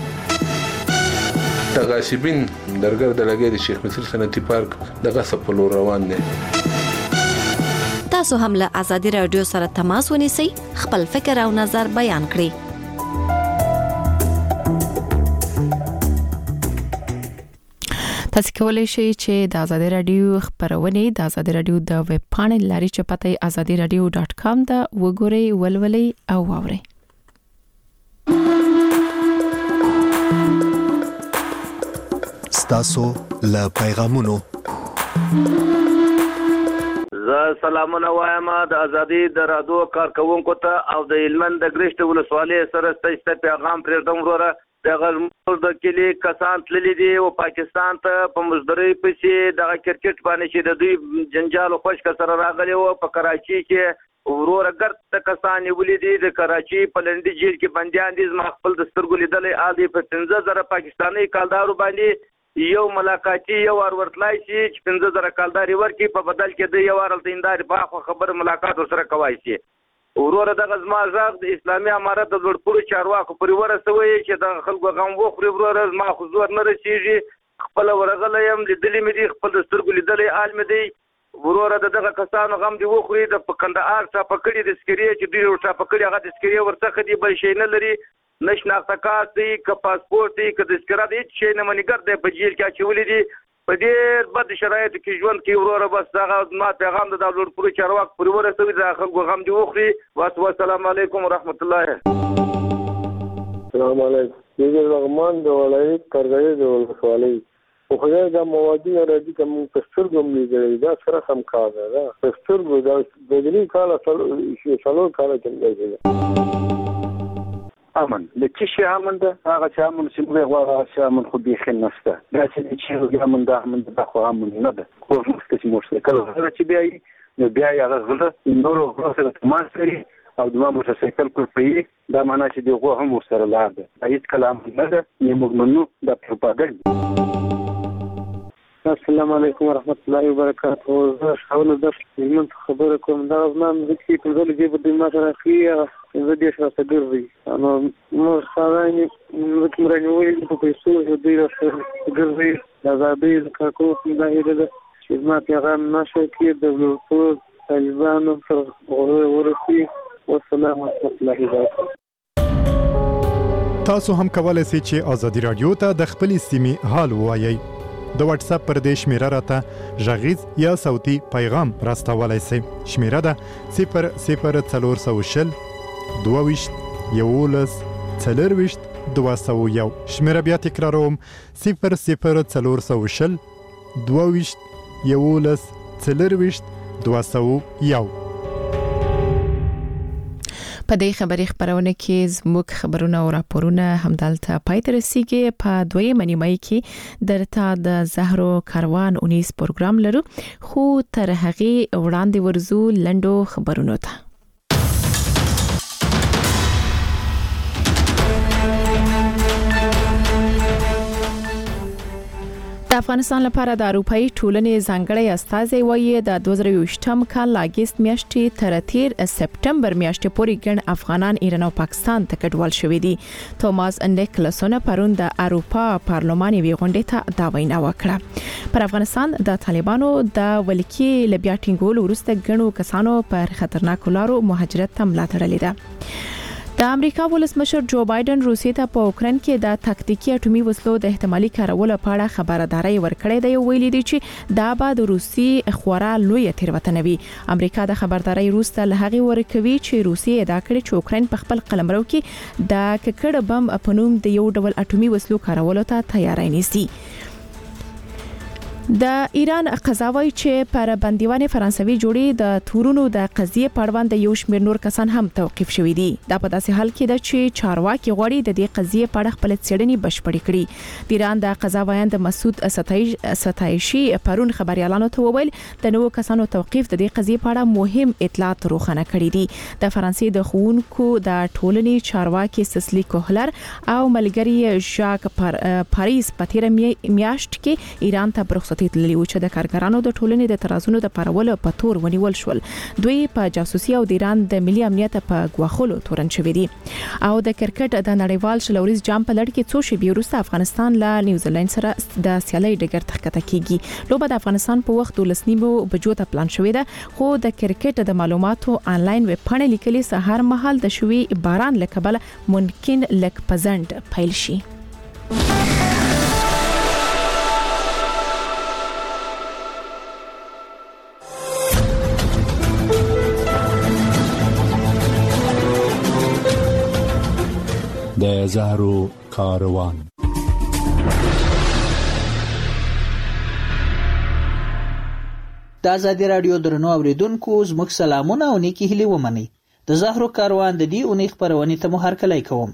تغاسبین درګر د لګې د شیخ مصر صنعتي پارک دغه سپلو روان دي. تاسو هم له آزادي رادیو سره تماس ونیسئ، خپل فکر او نظر بیان کړئ. تاسو کولای شئ چې د آزادي رادیو خبرونه د آزادي رادیو د ویب پاڼې لاري چې پته آزادي رادیو ډاټ کام دا وګورئ، ولولئ او واورئ. ستاسو له پیغامونو زه سلامونه وایم د آزادي د رادیو کارکونکو ته او د هلمند د ګرشت ولسوالۍ سره ستاسو پیغام پرېږدم وروره. دغه د کلی کسان تللی دي او پاکستان ته په مزدوري پسې دغه کرکټ باندې چې د دوی جنجال او خوشک سره راغلی و. په کراچي کې وروره ګرد کسان نیولي دي، د کراچي په لنډي جیل کې بندیان دي. زما خپل د سترګو لیدلی آل دی په پنځه زره پاکستاني کالدارو باندې یو ملاقاتي یو ور ورتلای شي چې پنځه زره کالداري ورکړي، په بدل کې د یو ور التینداري په خبر ملاقات سره کوي شي. وروره دغه زما غږ د اسلامي امارت د لوړپوړو چارواکو پورې ورسوي چې د خلکو غم وخوري. وروره زما خو زور نه رسېږي، خپله ورغلی یم، لیدلي مې دي، خپل د سترګو لیدلی حال مې دی. وروره د دغه کسانو غم دې وخوري. د په کندهار ټاپه کړي د سکرې چې دوی ټاپه کړي هغه د سکرې ورڅخه دي، بل شی نه لري، نه شناخته کارت دی که پاسپورټ دی که تذکره دی، هېڅ شی نه منیګر دی په جیل کې اچولي دي. په ډېر بد شرایطو کې ژوند کوي. وروره بس دغه زما پیغام د لوړپوړو چارواکو پورې ورسوي، د خلکو غم دې وخوري. بس والسلام علیکم ورحمت الله. السلام علیکم. زه رحمان د ولایت کرګړې د ولسوالۍ خو خدای دا موادي راځي کوم په سترګو مې دی دا سره سم کار ده. په سترګو دا د دې کاله څلور کاله کې امن د چې شي امن ده هغه چې امن چې موږ غواړو چې امن خو بيخي نشته. دا چې چې امن ده امن ده خو امن نه ده. خو موږ چې موږ کله چې بیا نو بیا هغه غلط نورو غوښتل تمام کړي او د موټر سایکل پر پی دا معنی چې دغه هم سره لار ده. هیڅ کلام نه ده نه موږ منو د پروپاګاندا. السلام علیکم ورحمت الله وبرکاته. زه شاول د من خبره کوم دا زمام د کې په ځل کې په دې ماته راخي زه دې سره ګرځي نو نو ساراني نو تمرنوي په پیسو دې راځي ګرځي دا زابې کاکو دا هیله چې ما پیغام نشه کې د ټول طالبانو سره ورسي. والسلام علیکم ورحمت الله. تاسو هم کولای شئ چې آزادي رادیو ته د خپل سیمې حال ووایئ. د واتس اپ پر دې شمیره راته غږیز یا صوتي پیغام راستولای شئ. شمیره ده صفر صفر څلور سوه شل دوه ویشت یولس څلرویشت دوه سوه یو. شمېره بیا تکراروم: صفر صفر څلور سوه شل دوه ویشت یولس څلرویشت دوه سوه یو. په دې خبري خبرونه کې زموږ خبرونه او راپورونه همدلته پای ته رسیږي. په دویمه نیمه کې درته د زهرو کاروان اونیس پروګرام لرو، خو تر هغه وړاندې ورزو لندو خبرونو ته. د افغانستان لپاره د اروپאי ټولنې ځانګړی استازی وایي د دوه زره یوویشتم کال اگست میاشتې تر تیر سپټمبر میاشتې پورې ګڼ افغانان ایران او پاکستان ته کډوال شوي دي. توماس نیکلسون پرون د اروپا پارلمان وی غونډې ته دا وینا وکړه. پر افغانستان د طالبانو د ولکې لبیا ټینګول وروسته ګڼو کسانو پر خطرناک لارو مهاجرت ته ملا تړلې ده. د امریکا ولسمشر جو بایدن روسیې ته په اوکرين کې د تاکتیکي اټومي وسلو د احتمالي کارولو په اړه خبرداري ورکړې ده. ویلي دي چې دا به د روسي خورا لوی تیروتنه وي. امریکا د خبرداري وروسته له هغه ورکوي چې روسیې ادعا کړې چې اوکرين په خپل قلمرو کې د ککړ بم په نوم د یو ډول اټومي وسلو کارولو ته تیاری نیسي. د ایران قضاوی چې پر بندیوان فرانسوي جوړي د تورونو د قضیه پړوند یو شمېر نور کسان هم توقيف شوي دي. دا په داسې حال کې ده چې چارواکي غواړي د دې قضیه په اړه خپل څېړنې بشپړې کړي. د ایران د قضاویان د مسعود ستایشي پرون خبريالانو ته وویل د نوو کسانو توقيف د دې قضیه په اړه مهم اطلاعات روښانه کړي دي. د فرانسې د خوونکو د ټولنې چارواکي سسلی کوهلر او ملګری ژاک پاریس په تیر میاشت کې ایران ته برخصت تللی و چې د کارګرانو د ټولنې د ترازونو د پرولو په تور ونیول شول. دوی په جاسوسي او د ایران د ملي امنیت په غواخلو تورن شوې دي. او د کرکټ د نړیوال شلوريز جام په لړ کې څو شی وروسته افغانستان له نیوزیلند سره د سیالي ډګر ته ښکته کیږي. لوبه د افغانستان په وخت ولسنیمو بجو ته پلان شوې ده، خو د کرکټ د معلوماتو انلاین ویب پاڼه لیکلي سهار مهال د شوي باران لکبل ممکن لک پزند پیل شي. د زهرو کاروان. د آزادي رادیو درنو اوریدونکو زموږ سلامونه او نیکی هیلې ومنئ. د زهرو کاروان د دې اونۍ خبرونې ته مو هرکلی کوم.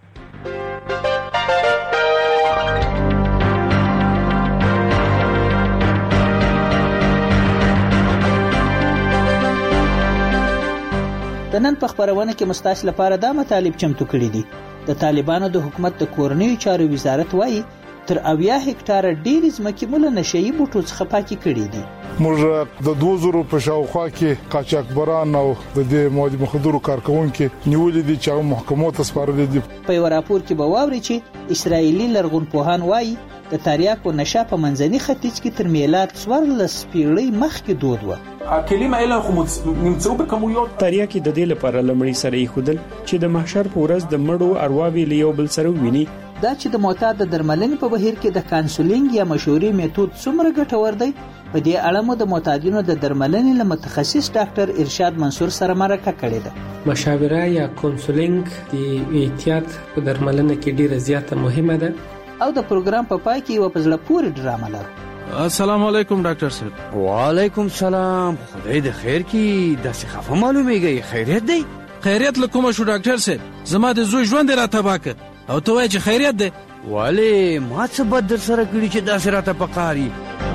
د نن په خبرونه کې مستاس لپاره دا مطالب چمتو کړی دي. د طالبانو د حکومت د کورنیو چارو وزارت وایي تر اویا هکټاره ډېرې ځمکې مو له نشهیي بوټو څخه پاکې کړې دي. موږ د دوه زره په شاوخوا کې قاچاقبران او د دې مواد مخدرو کارکونکو نیولې دي چې محکمو ته سپارلې دي. په یو راپور کې به واوري چې اسرایلی لرغونپوهان وایي د تریاکو نشه په منځني ختیځ کې تر میلاد څوارلس پیړۍ مخکې دود و. کلمه اله خو نمڅو به کومو تریاکي د دې لپاره لمړی سره یې خودل چې د محشر په ورځ د مړو ارواوی له یو بل سره ویني. دا چې د معتاد درملنې په بهیر کې د کانسولینګ یا مشورې میتود څومره ګټور دی، په دې اړه مو د معتادینو د درملنې له متخصص ډاکټر ارشاد منصور سره مرکه کړې ده. مشاوره یا کانسولینګ د احتیاط په درملنه کې ډیره زیاته مهمه ده. او د پروګرام په پای کې یو په زړه پورې ډرامه لرو. السلام علیکم ډاکټر صاحب. وعلیکم سلام. خدای د خیر کی داسې خفه معلومیږي. خیریت دی؟ خیریت لکوم شو ډاکټر صاحب. زما د زوی ژوند را تباکه او ته وایې چې خیریت دی؟ والي ما څه بد در سره کړی چې داسې راته پکاري.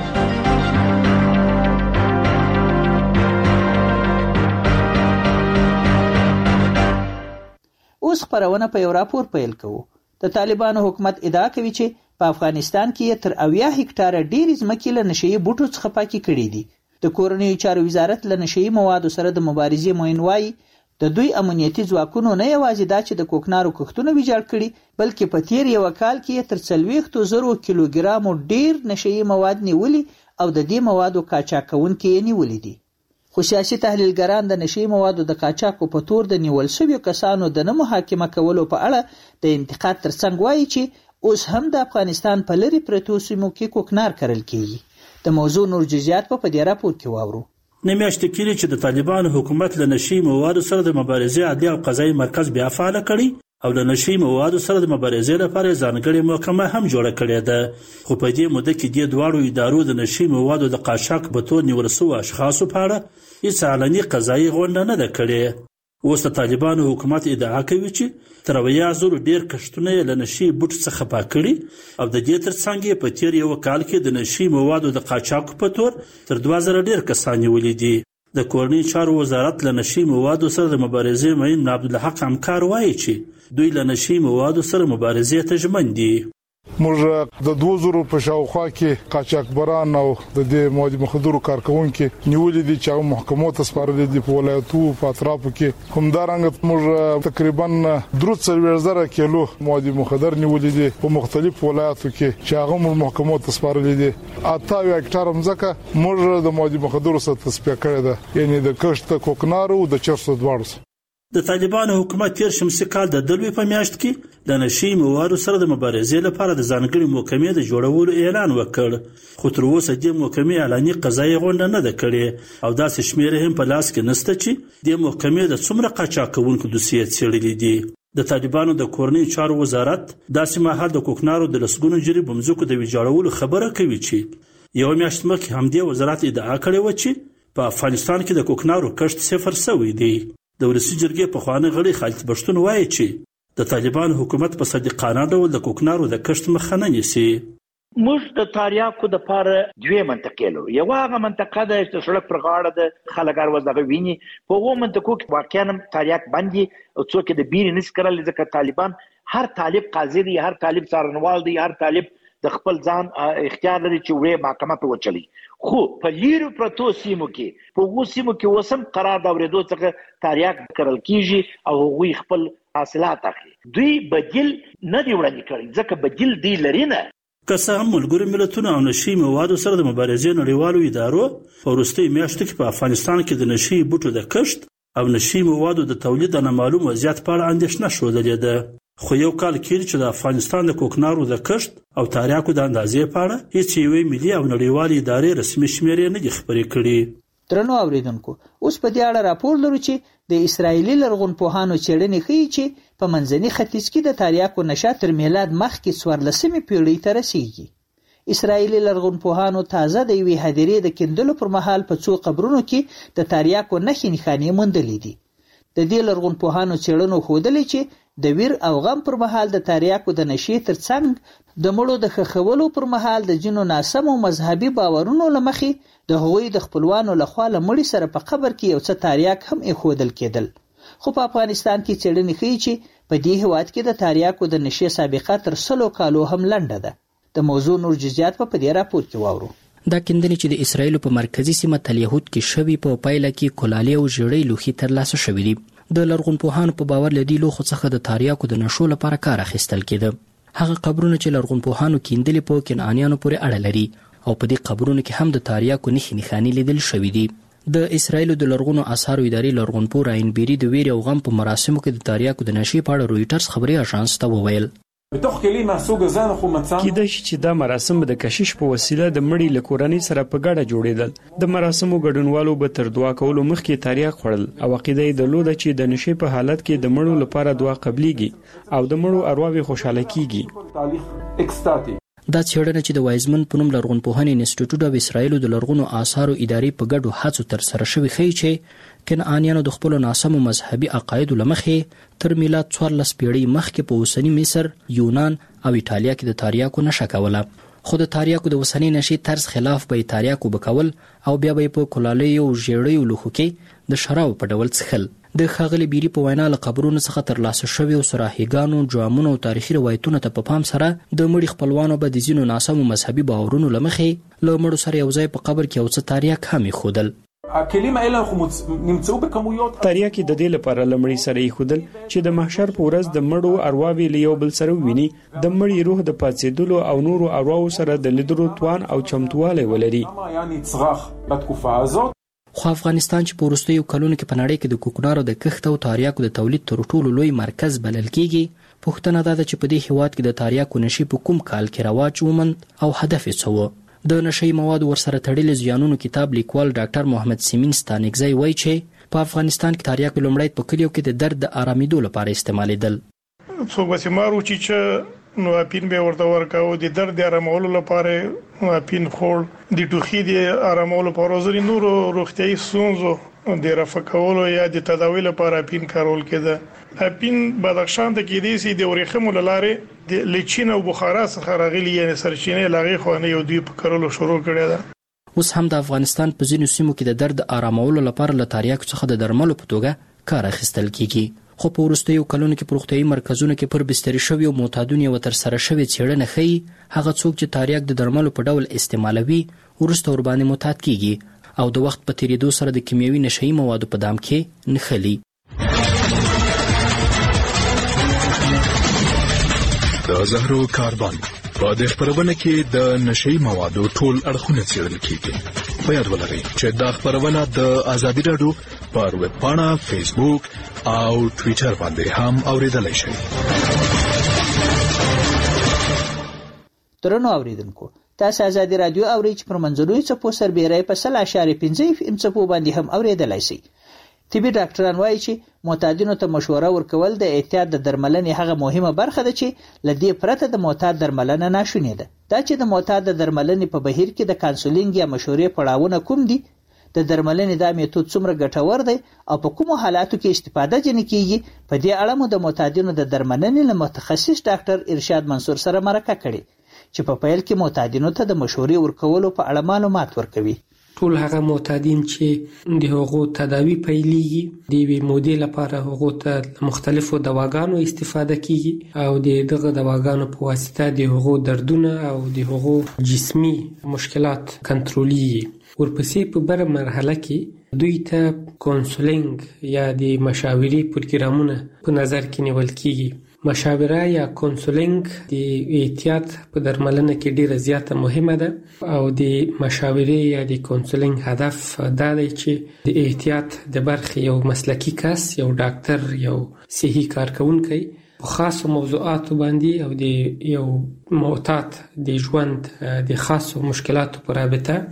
اوس خبرونه په یو راپور پیل کوو. د طالبانو حکومت ادعا کوي چې په افغانستان کې تر اویا هکټاره ډېرې ځمکې له نشهیي بوټو څخه پاکې کړې دي. د کورنیو چارو وزارت له نشهیي موادو سره د مبارزې موین وایي د دوی امنیتي ځواکونو نه یوازې دا چې د کوکنارو کښتونه ویجاړ کړي، بلکې په تیر یو کال کې تر څلوېښتو زرو کیلوګرامو ډېر نشهیي مواد نیولي او د دې موادو قاچاقونکي یې نیولي دي. خو سیاسي تحلیلګران د نشهیي موادو د قاچاقو په تور د نیول شویو کسانو د نه محاکمه کولو په اړه د انتقاد ترڅنګ وایي چې اوس هم د افغانستان په لرې پرتو سیمو کې کوکنار کرل کیږي. د موضوع نور جزئیات په دې راپور کې واورو. نه میاشتې کېږي چې د طالبانو حکومت له نشي موادو سره د مبارزې عدلي او قضایي مرکز بیا فعال کړي او له نشي موادو سره د مبارزې لپاره ځانګړې محکمه هم جوړه کړې ده. خو په دې موده کې د دواړو ادارو د نشي موادو د قاچاق په تور نیول شوو اشخاصو په اړه هیڅ علني قضایي غونډه نه ده کړې. اوس د طالبانو حکومت ادعا کوي چې تر اویا زرو ډېر کښتونه یې له نشي بوټ څخه پاک کړي او د دې ترڅنګ یې په تېر یو کال کې د نشي موادو د قاچاق په تور تر دوه زره ډېر کسان نیولي دي. د کورنۍ چارو وزارت له نشي موادو سره د مبارزې معین عبدالحق همکار وایي چې دوی له نشي موادو سره مبارزې ته ژمن دي. موږ د دوه زره په شاوخوا کې قاچاقبران او د دې مواد مخدرو کارکونکو نیولې دي چې محکمو ته سپارل دي په ولایتو په اطرافو کې. همدارنګه موږ تقریبا درې څلوېښت زره کیلو مواد مخدر نیولې دي په مختلفو ولایتو کې چې هغه موږ محکمو ته سپارل دي. اته هکټار مځکه موږ د مواد مخدرو سره تصفیه کړې ده، یعنی د کښت کوکنارو د چرسو دواړو. د طالبانو حکومت تیر شمسي کال د دلوي په میاشت کې د نشي موادو سره د مبارزې لپاره د ځانګړي محکمې د جوړولو اعلان وکړ، خو تر اوسه د محکمې اعلاني قضایي غونډه نه ده کړې او داسې شمېر هم په لاس کې نشته چې د محکمې د څومره قاچاق کوونکو دوسیې څېړلې دي. د طالبانو د کورنۍ چارو وزارت داسې مهال د کوکنارو د لسګونو جري بمځکو د ویجاړولو خبره کوي چې یو میاشت مخکې همدې وزارت ادعا کړې و چې په افغانستان کې د کوکنارو کښت صفر شوی دی. د ولسي جرګې پخوانی غړي خالد پښتون وایي چې د طالبان حکومت په صادقانه ډول د کوکنارو د کښت مخه نه نیسي. موږ د تاریاکو د پاره دوه منطقې لرو. یو هغه منطقه ده چې سړک پر غاړه د خلک اروازغه ویني، په هغو منطقو کې واقعا تاریاک باندې او څوک د بیرې نس کړل، ځکه طالبان هر طالب قاضي دی، هر طالب څارنوال دی، هر طالب د خپل ځان اختیار لري چې وې محکمه په وچلی. خو په لیرو پرتو سیمو کې په وو سیمو کې وسم قرار دا ورېدو څخه تاریاک کرل کیږي او هغوی خپل حاصلات اخلي. دوی بدیل نه دی وړاندې کړی ځکه بدیل دی لري نه. که څه هم ملګرو ملتونو او نشي موادو سره د مبارزې نړیوالو ادارو په وروستیو میاشتو کې په افغانستان کې د نشي بوټو د کښت او نشي موادو د تولید د نامعلوم وضعیت په اړه اندېښنه ښودلې ده. خو یو کال کېږي چې د افغانستان د کوکنارو د کښت او تاریاکو د اندازې په اړه هیڅ یوې ملي او نړیوالې ادارې رسمي شمیرې نه دي خپرې کړي. درنو اوریدونکو، اوس په دې اړه راپور لرو چې د اسرایلي لرغونپوهانو څېړنې ښیي چې په منځني ختیځ کې د تاریاکو نشه تر میلاد مخکې څوارلسمې پیړۍ ته رسیږي. اسرایلي لرغونپوهانو تازه د یوې هدیرې د کیندلو پر مهال په څو قبرونو کې د تاریاکو نښې نښانې موندلې دي. د دې لرغونپوهانو څېړنو ښودلې چې د ویر او غم پر مهال د تاریاکو د نشې ترڅنګ د مړو د ښخولو پر مهال د ځینو ناسمو مذهبي باورونو له مخې د هغوی د خپلوانو لخوا له مړي سره په قبر کې یو څه تاریاک هم ایښودل کېدل. خو په افغانستان کې څېړنې ښیي چې په دې هېواد کې د تاریاکو د نشې سابقه تر سلو کالو هم لنډه ده. د موضوع نور جزئیات په دې راپور کې واورو. دا کیندنې چې د اسرایلو په مرکزی سیمه تل یهود کې شوي په پایله کې کولالي او ژړې لوښي ترلاسه شوي دي. د لرغونپوهانو په باور له دې لوښو څخه د تاریاکو د نشو لپاره کار اخیستل کېده. هغه قبرونه چې لرغونپوهانو کیندلي په کنعانیانو پورې اړه لري او په دې قبرونو کې هم د تاریاکو نښې نښانې لیدل شوي دي. د اسرایلو د لرغونو آثارو ادارې لرغونپوه راین بیری د ویر او غم په مراسمو کې د تاریاکو د نشې په اړه رویټرز خبري اژانس ته وویل کیدای شي چې دا مراسم د کشیش په وسیله د مړي له کورنۍ سره په ګډه جوړېدل. د مراسمو ګډونوالو به تر دعا کولو مخکې تاریاک خوړل او عقیده یې درلوده چې د نشې په حالت کې د مړو لپاره دعا قبليږي او د مړو ارواوې خوشاله کیږي. دا څېړنه چې د وایزمن په نوم لرغونپوهنې انسټیټیوټ د اسرایلو د لرغونو آثارو ادارې په ګډو هڅو ترسره شوې ښیي چې کنعانیانو د خپلو ناسمو مذهبي عقایدو له مخې تر میلاد څوارلس پیړۍ مخکې په اوسني مصر، یونان او ایټالیا کې د تاریاکو نشه کوله. خو د تاریاکو د اوسنۍ نشې طرز خلاف به یې تاریاکو به کول او بیا به یې په کولالیو او ژیړیو لوښو کې د شرابو په ډول څښل. د ښاغلي بیري په وینا له قبرونو څخه ترلاسه شویو سراهیګانو، جامونو او تاریخي روایتونو ته په پام سره د مړي خپلوانو به د ځینو ناسمو مذهبي باورونو له مخې له مړو سره یو ځای په قبر کې یو څه تاریاک هم ایښودل. تاریاکي د دې لپاره لمړی سره ایښودل چې د محشر په ورځ د مړو ارواوې له یو بل سره وویني، د مړي روح د پاتېدلو او نورو ارواو سره د لیدلو توان او چمتوالی ولري. خو افغانستان چې په وروستیو کلونو کې په نړۍ کې د کوکنارو د کښت او تاریاکو د تولید تر ټولو لوی مرکز بلل کیږي، پوښتنه دا ده چې په دې هېواد کې د تاریاکو نشې په کوم کال کې رواج وموند او هدف یې څه و. د نشي مواد ورسره تړلي زیانونو کتاب لیکوال ډاکټر محمد سیمین ستانکزی وایي چې په افغانستان کې تریاک لومړی په کلیو کې د درد د آرامېدو لپاره استعمالیدل. څوک به مارو چې نو اپین به ورته ورکاو د درد آرامولو لپاره اپین خور د ټوخي د آرامولو لپاره زري نور روغتيایي ستونزو د رفع کولو یا د تداوی لپاره اپین کارول کېده. اپین بدخشان ته کې دي سي د ورېخمو لاره د لچین او بخارا څخه راغلي یعنی سرچینه لاغي خو نه یو دوی په کارولو شروع کړی ده. اوس هم د افغانستان په ځینو سیمو کې د درد آرامولو لپاره له تریاکو څخه د درملو په توګه کار اخیستل کیږي. خو په وروستیو کلونو کې په روغتیایي مرکزونو کې پر بستري شوي او معتادون یو تر سره شوی څېړنه ښیي هغه څوک چې تریاک د درملو په ډول استعمالوي وروسته ورباندې معتاد کیږي او د وخت په تیریدو سره د کیمیاوي نشهیي موادو په دام کې نښلي. د زهرو کاربن په دې خبرونه کې د نشهیي موادو ټول اړخونه څېړل کیږي. په یاد ولرئ چې دا خبرونه د ازادي راډیو پر ویب پاڼه، فیسبوک او ټویټر باندې هم اوریدلای شئ. درنو اوریدونکو، تاسو ازادي راډیو اورئ چې پر منځنوي څپو سربېره په سل اشاریه پنځه اف ام څپو باندې هم اوریدلای شئ. طبي ډاکټران وایي چې معتادینو ته مشوره ورکول د احتیاط د درملنې هغه مهمه برخه ده چې لدې پرته د معتاد درملنه ناشونې ده. دا چې د معتاد د درملنې په بهیر کې د کانسلینګ یا مشورې پړاوونه کوم دي، د درملنې دا میتود څومره ګټور دی او په کومو حالاتو کې استفاده جنې کیږي، په دې اړه مو د معتادینو د درملنې له متخصص ډاکټر ارشاد منصور سره مرکه کړې چې په پیل کې معتادینو ته د مشورې ورکولو په اړه معلومات ورکوي. ټول هغه معتادین چې د هغو تداوی پیلېږي د یوې مودې لپاره هغو ته مختلفو دواګانو استفاده کیږي او د دغه دواګانو په واسطه د هغو دردونه او د هغو جسمي مشکلات کنټرولېږي. ورپسې په بره مرحله کې دوی ته کونسلینګ یا د مشاورې پروګرامونه په نظر کې نیول کیږي. مشاوره یا کونسلینګ د احتیاط په درملنه کې ډیره زیاته مهمه ده او د مشاورې یا د کونسلینګ هدف دا دی چې د احتیاط د برخې یو مسلکی کس، یو ډاکټر، یو صحي کارکونکی په خاصو موضوعاتو باندې او د یو معتاد د ژوند د خاصو مشکلاتو په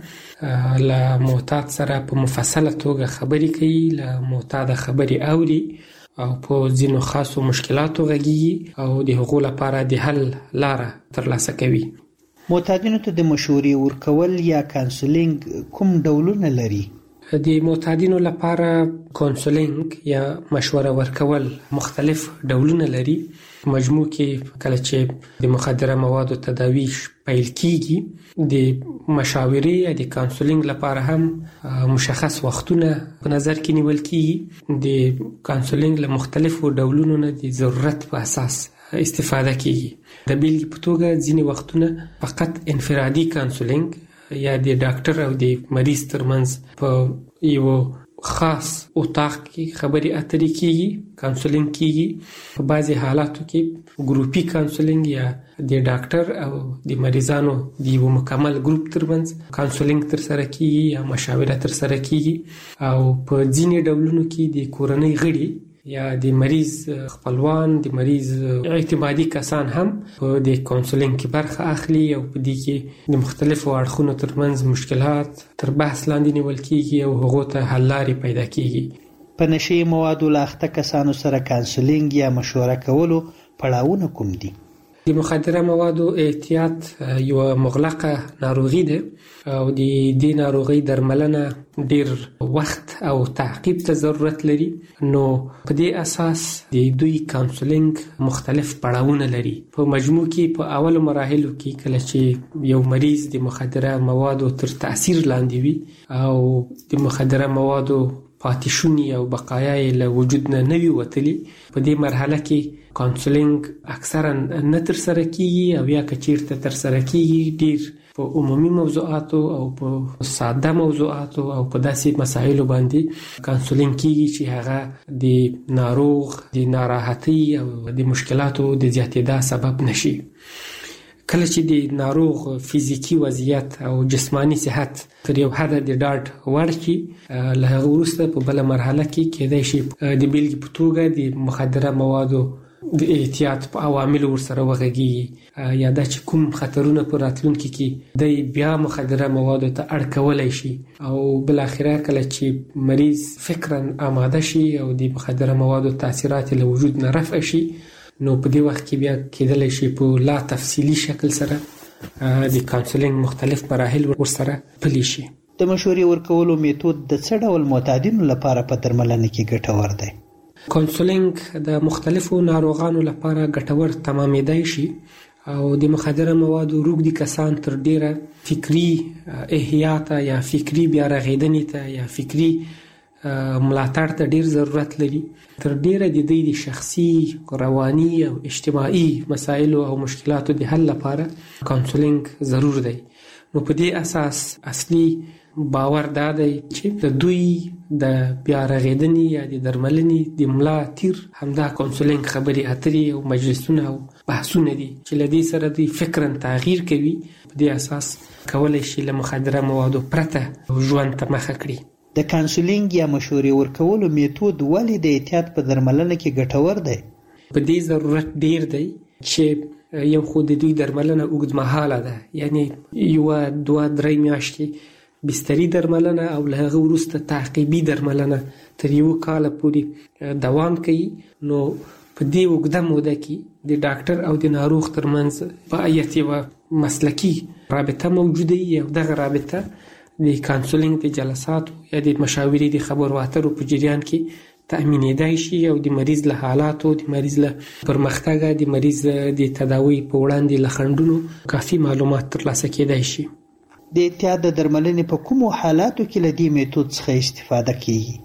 رابطه له معتاد سره په مفصله توګه خبرې کوي، له معتاد خبرې اوري او په ځینو خاصو مشکلاتو غږیږي او د هغو لپاره د حل لاره ترلاسه کوي. معتادینو ته د مشورې ورکول یا کانسلینګ کوم ډولونه لري؟ د معتادینو لپاره کونسلینګ یا مشوره ورکول مختلف ډولونه لري. مجموع کې کله چې د مخدره موادو تداوی پیل کیږي د مشاورې یا د کانسلینګ لپاره هم مشخص وختونه په نظر کې نیول کیږي. د کانسلینګ له مختلفو ډولونو نه د ضرورت په اساس استفاده کیږي. د بیلګې په توګه ځینې وختونه فقط انفرادي کانسلینګ یا د ډاکټر او د مریض ترمنځ په یو خاص اتاق کې خبرې اترې کیږي، کانسلینګ کیږي. په بعضي حالاتو کې ګروپي کانسلینګ یا د ډاکټر او د مریضانو د یو مکمل ګروپ ترمنځ کانسلینګ تر سره کیږي یا مشاوره تر سره کیږي او په ځینې ډولونو کې د کورنۍ غړي یا د مریض خپلوان، د مریض اعتمادي کسان هم په د کونسلینګ کې برخه اخلي او په دې کې د مختلفو اړخونو ترمنځ مشکلات تر بحث لاندې نیول کیږي او هغو ته حل لارې پیدا کیږي. په نشي موادو له اخته کسانو سره کانسلینګ یا مشوره کولو پړاوونه کوم دي؟ د مخدره موادو احتیاط یو مغلقه ناروغي ده او د دې ناروغي درملنه ډیر وخت او تعقیب ته ضرورت لري. نو په دې اساس د دوی کانسلینګ مختلف پړاوونه لري. په مجموع کې په اول مراحلو کې کله چې یو مریض د مخدره موادو تر تاثیر لاندې وي او د مخدره موادو پاتې شوني او بقایای له وجود نه نوي وتلي، په دې مرحله کې کانسلینګ اکثرا نه تر سره کیږي او یا کچیرته تر سره کیږي ډیر په عمومي موضوعاتو او په ساده موضوعاتو او په داسې مسایلو باندې کانسلینګ کیږي چې هغه د ناروغ د ناراحتي او د مشکلاتو د زیاتېدا سبب نشي. کله چې د ناروغ فزیکی وضعیت او جسمانی صحت تر یو حد د ډاډ وړ شي، له هغه وروسته په بله مرحله کې کېدای شي د بیلګې په توګه د مخدره موادو د احتیاط په عواملو ورسره وغږیږي یا دا چې کوم خطرونه پر راتلونکي کې د بیا مخدره موادو ته اړ کولای شي او بل اخره کله چې مریض فکرا آماده شي او د مخدره موادو تاثیرات له وجود نه رفع شي نو په دې وخت کې بیا کېدلی شي په لا تفصیلی شکل سره د کانسلینګ مختلف مراحل ورسره پلي شي. د مشورې ورکولو میتود د څه ډول معتادینو لپاره په درملنه کې ګټور دی؟ کانسلینګ د مختلفو ناروغانو لپاره ګټور تمامېدای شي او د مخدره موادو روږدي کسان تر ډیره فکری احیاء ته یا فکری بیا رغیدنې ته یا فکری ملاتړ ته ډیر ضرورت لري. تر ډیره د دوی د شخصي رواني او اجتماعي مسایلو او مشکلاتو د حل لپاره کانسلینګ ضرور دی. نو په دې اساس اصلي باور دا دی چې د دوی د بیا رغیدنې یا د درملنې د ملا تیر همدا کانسلینګ خبرې اترې او مجلسونه او بحثونه دي چې له دې سره دوی فکرا تغییر کوي. په دې اساس کولی شي له مخدره موادو پرته ژوند ته مخه کړي. د کانسلینګ یا مشورې ورکولو میتود ولې د احتیاط په درملنه کې ګټور دی؟ په دې ضرورت ډیر دی چې یو خو د دوی درملنه اوږدمهاله ده، یعنی یوه دوه درې میاشتې بستري درملنه او له هغه وروسته تعقیبي درملنه تر یو کال پورې دوام کوي. نو په دې اوږده موده کې د ډاکټر او د ناروغ ترمنځ باید یوه مسلکي رابطه موجوده وي او دغه رابطه د کانسلینګ د جلساتو یا د مشاورې د خبرو اترو په جریان کې تأمینېدای شي او د مریض له حالاتو، د مریض له پرمختګه، د مریض د تداوی په وړاندې له خنډونو کافي معلومات ترلاسه کېدای شي. د احتیاط د درملنې په کومو حالاتو کې له دې میتود څخه استفاده کیږي؟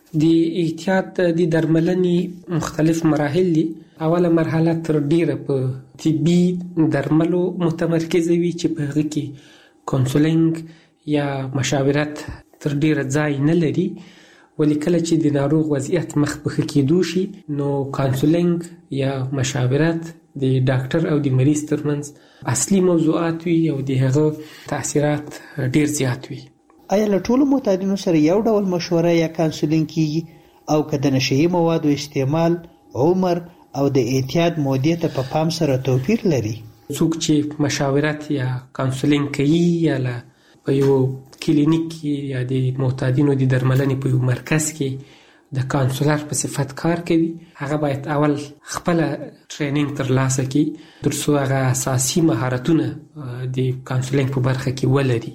د احتیاط د درملنې مختلف مراحل دي. اوله مرحله تر ډیره په طبي درملو متمرکزه وي چې په هغه کې کانسلینګ یا مشاورت تر ډیره ځای نه لري، ولی کله چې د ناروغ وضعیت مخ په ښه کېدو شي نو کانسلینګ یا مشاورت د ډاکټر او د مریض ترمنځ اصلي موضوعات وي او د هغه تاثیرات ډیر زیات وي. آیا له ټولو معتادینو سره یو ډول مشوره یا کانسلینګ کیږي او که د نشهیي موادو استعمال، عمر او د احتیاط مودې ته په پام سره توپیر لري؟ څوک چې مشاورت یا کانسلینګ کوي یا له په یو کلینیک کې یا د معتادینو د درملنې په یو مرکز کې د کانسلر په صفت کار کوي، هغه باید اول خپل ټریننګ ترلاسه کړي تر څو هغه اساسي مهارتونه د کانسلینګ په برخه کې ولري.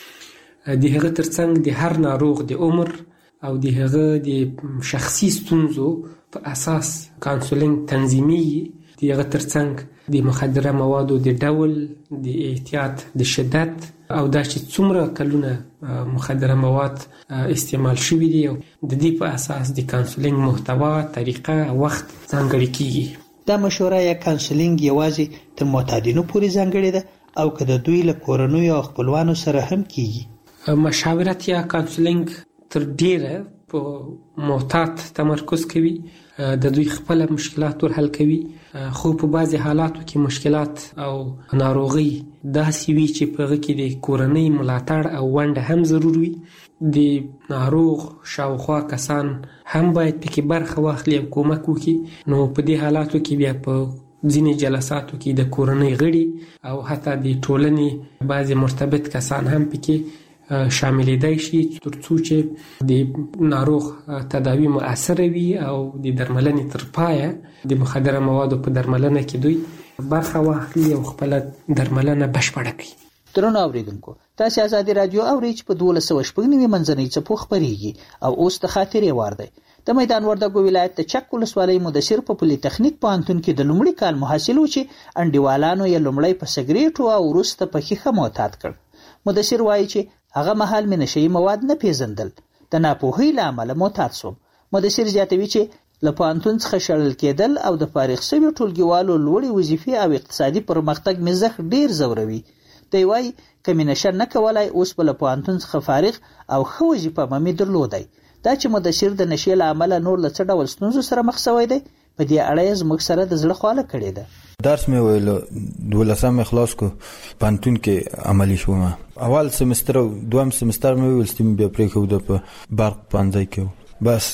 د هغه ترڅنګ د هر ناروغ د عمر او د هغه د شخصي ستونزو په اساس کانسلینګ تنظیمي. د هغه ترڅنګ د مخدره موادو د ډول، د احتیاط د شدت او دا چې څومره کلونه مخدره مواد استعمال شوي دي او د دې په اساس د کانسلینګ محتوا، طریقه او وخت ځانګړی کیږي. دا مشوره یا کانسلینګ یوازې تر معتادینو پورې ځانګړې ده او که د دوی له کورنیو او خپلوانو سره هم کیږي؟ مشاورت یا کانسلینګ تر ډیره په معتاد تمرکز کوي، د دوی خپل مشکلات ور حل کوي، خو په بعضي حالاتو کې مشکلات او ناروغي داسې وي چې په هغه کې د کورنۍ ملاتړ او ونډه هم ضرور وي. د ناروغ شاوخوا کسان هم باید پکې برخه واخلي او کومک وکړي. نو په دې حالاتو کې بیا په ځینې جلساتو کې د کورنۍ غړي او حتی د ټولنې بعضي مرتبط کسان هم پکې شاملېدای شي تر څو چې د ناروغ تداوی مؤثره وي او د درملنې تر پایه د مخدره موادو په درملنه کې دوی برخه واخلي او خپل درملنه بشپړه کړي. درنو اوریدونکو، تاسو آزادي رادیو اورئ چې په دولس سوه شپږ نوي منځنۍ څپو خپرېږي او اوس د خاطرې وار دی. د میدان وردګو ولایت د چک ولسوالۍ مدثر په پولي تخنیک پوهنتون کې د لومړي کال محصل و چې انډیوالانو یې لومړی په سګریټو او وروسته په ښیښه معتاد کړ. مدثر وایي چې هغه مهال مې نشهیي مواد نه پیژندل، د ناپوهۍ له امله معتاد شوم. مدثر زیاتوي چې له پوهنتون څخه شړل کېدل او د فارغ شویو ټولګیوالو لوړې وظیفې او اقتصادي پرمختګ مې زښت ډېر ځوروي. دی وایي که مې نشه نه کولای اوس به له پوهنتون څخه فارغ او ښه وظیفه به مې درلودی. دا چې مدثر د نشې له امله نور له څه ډول ستونزو سره مخ شوی دی، په دې اړه یې زموږ سره د زړه خواله کړې ده. درس مې ویل دولسم خلاص کو پوهنتون کې عملي شوم. اول سمستر او دویم سمستر مې ویل ستیم بیا پرې خو د برق پنځه کې بس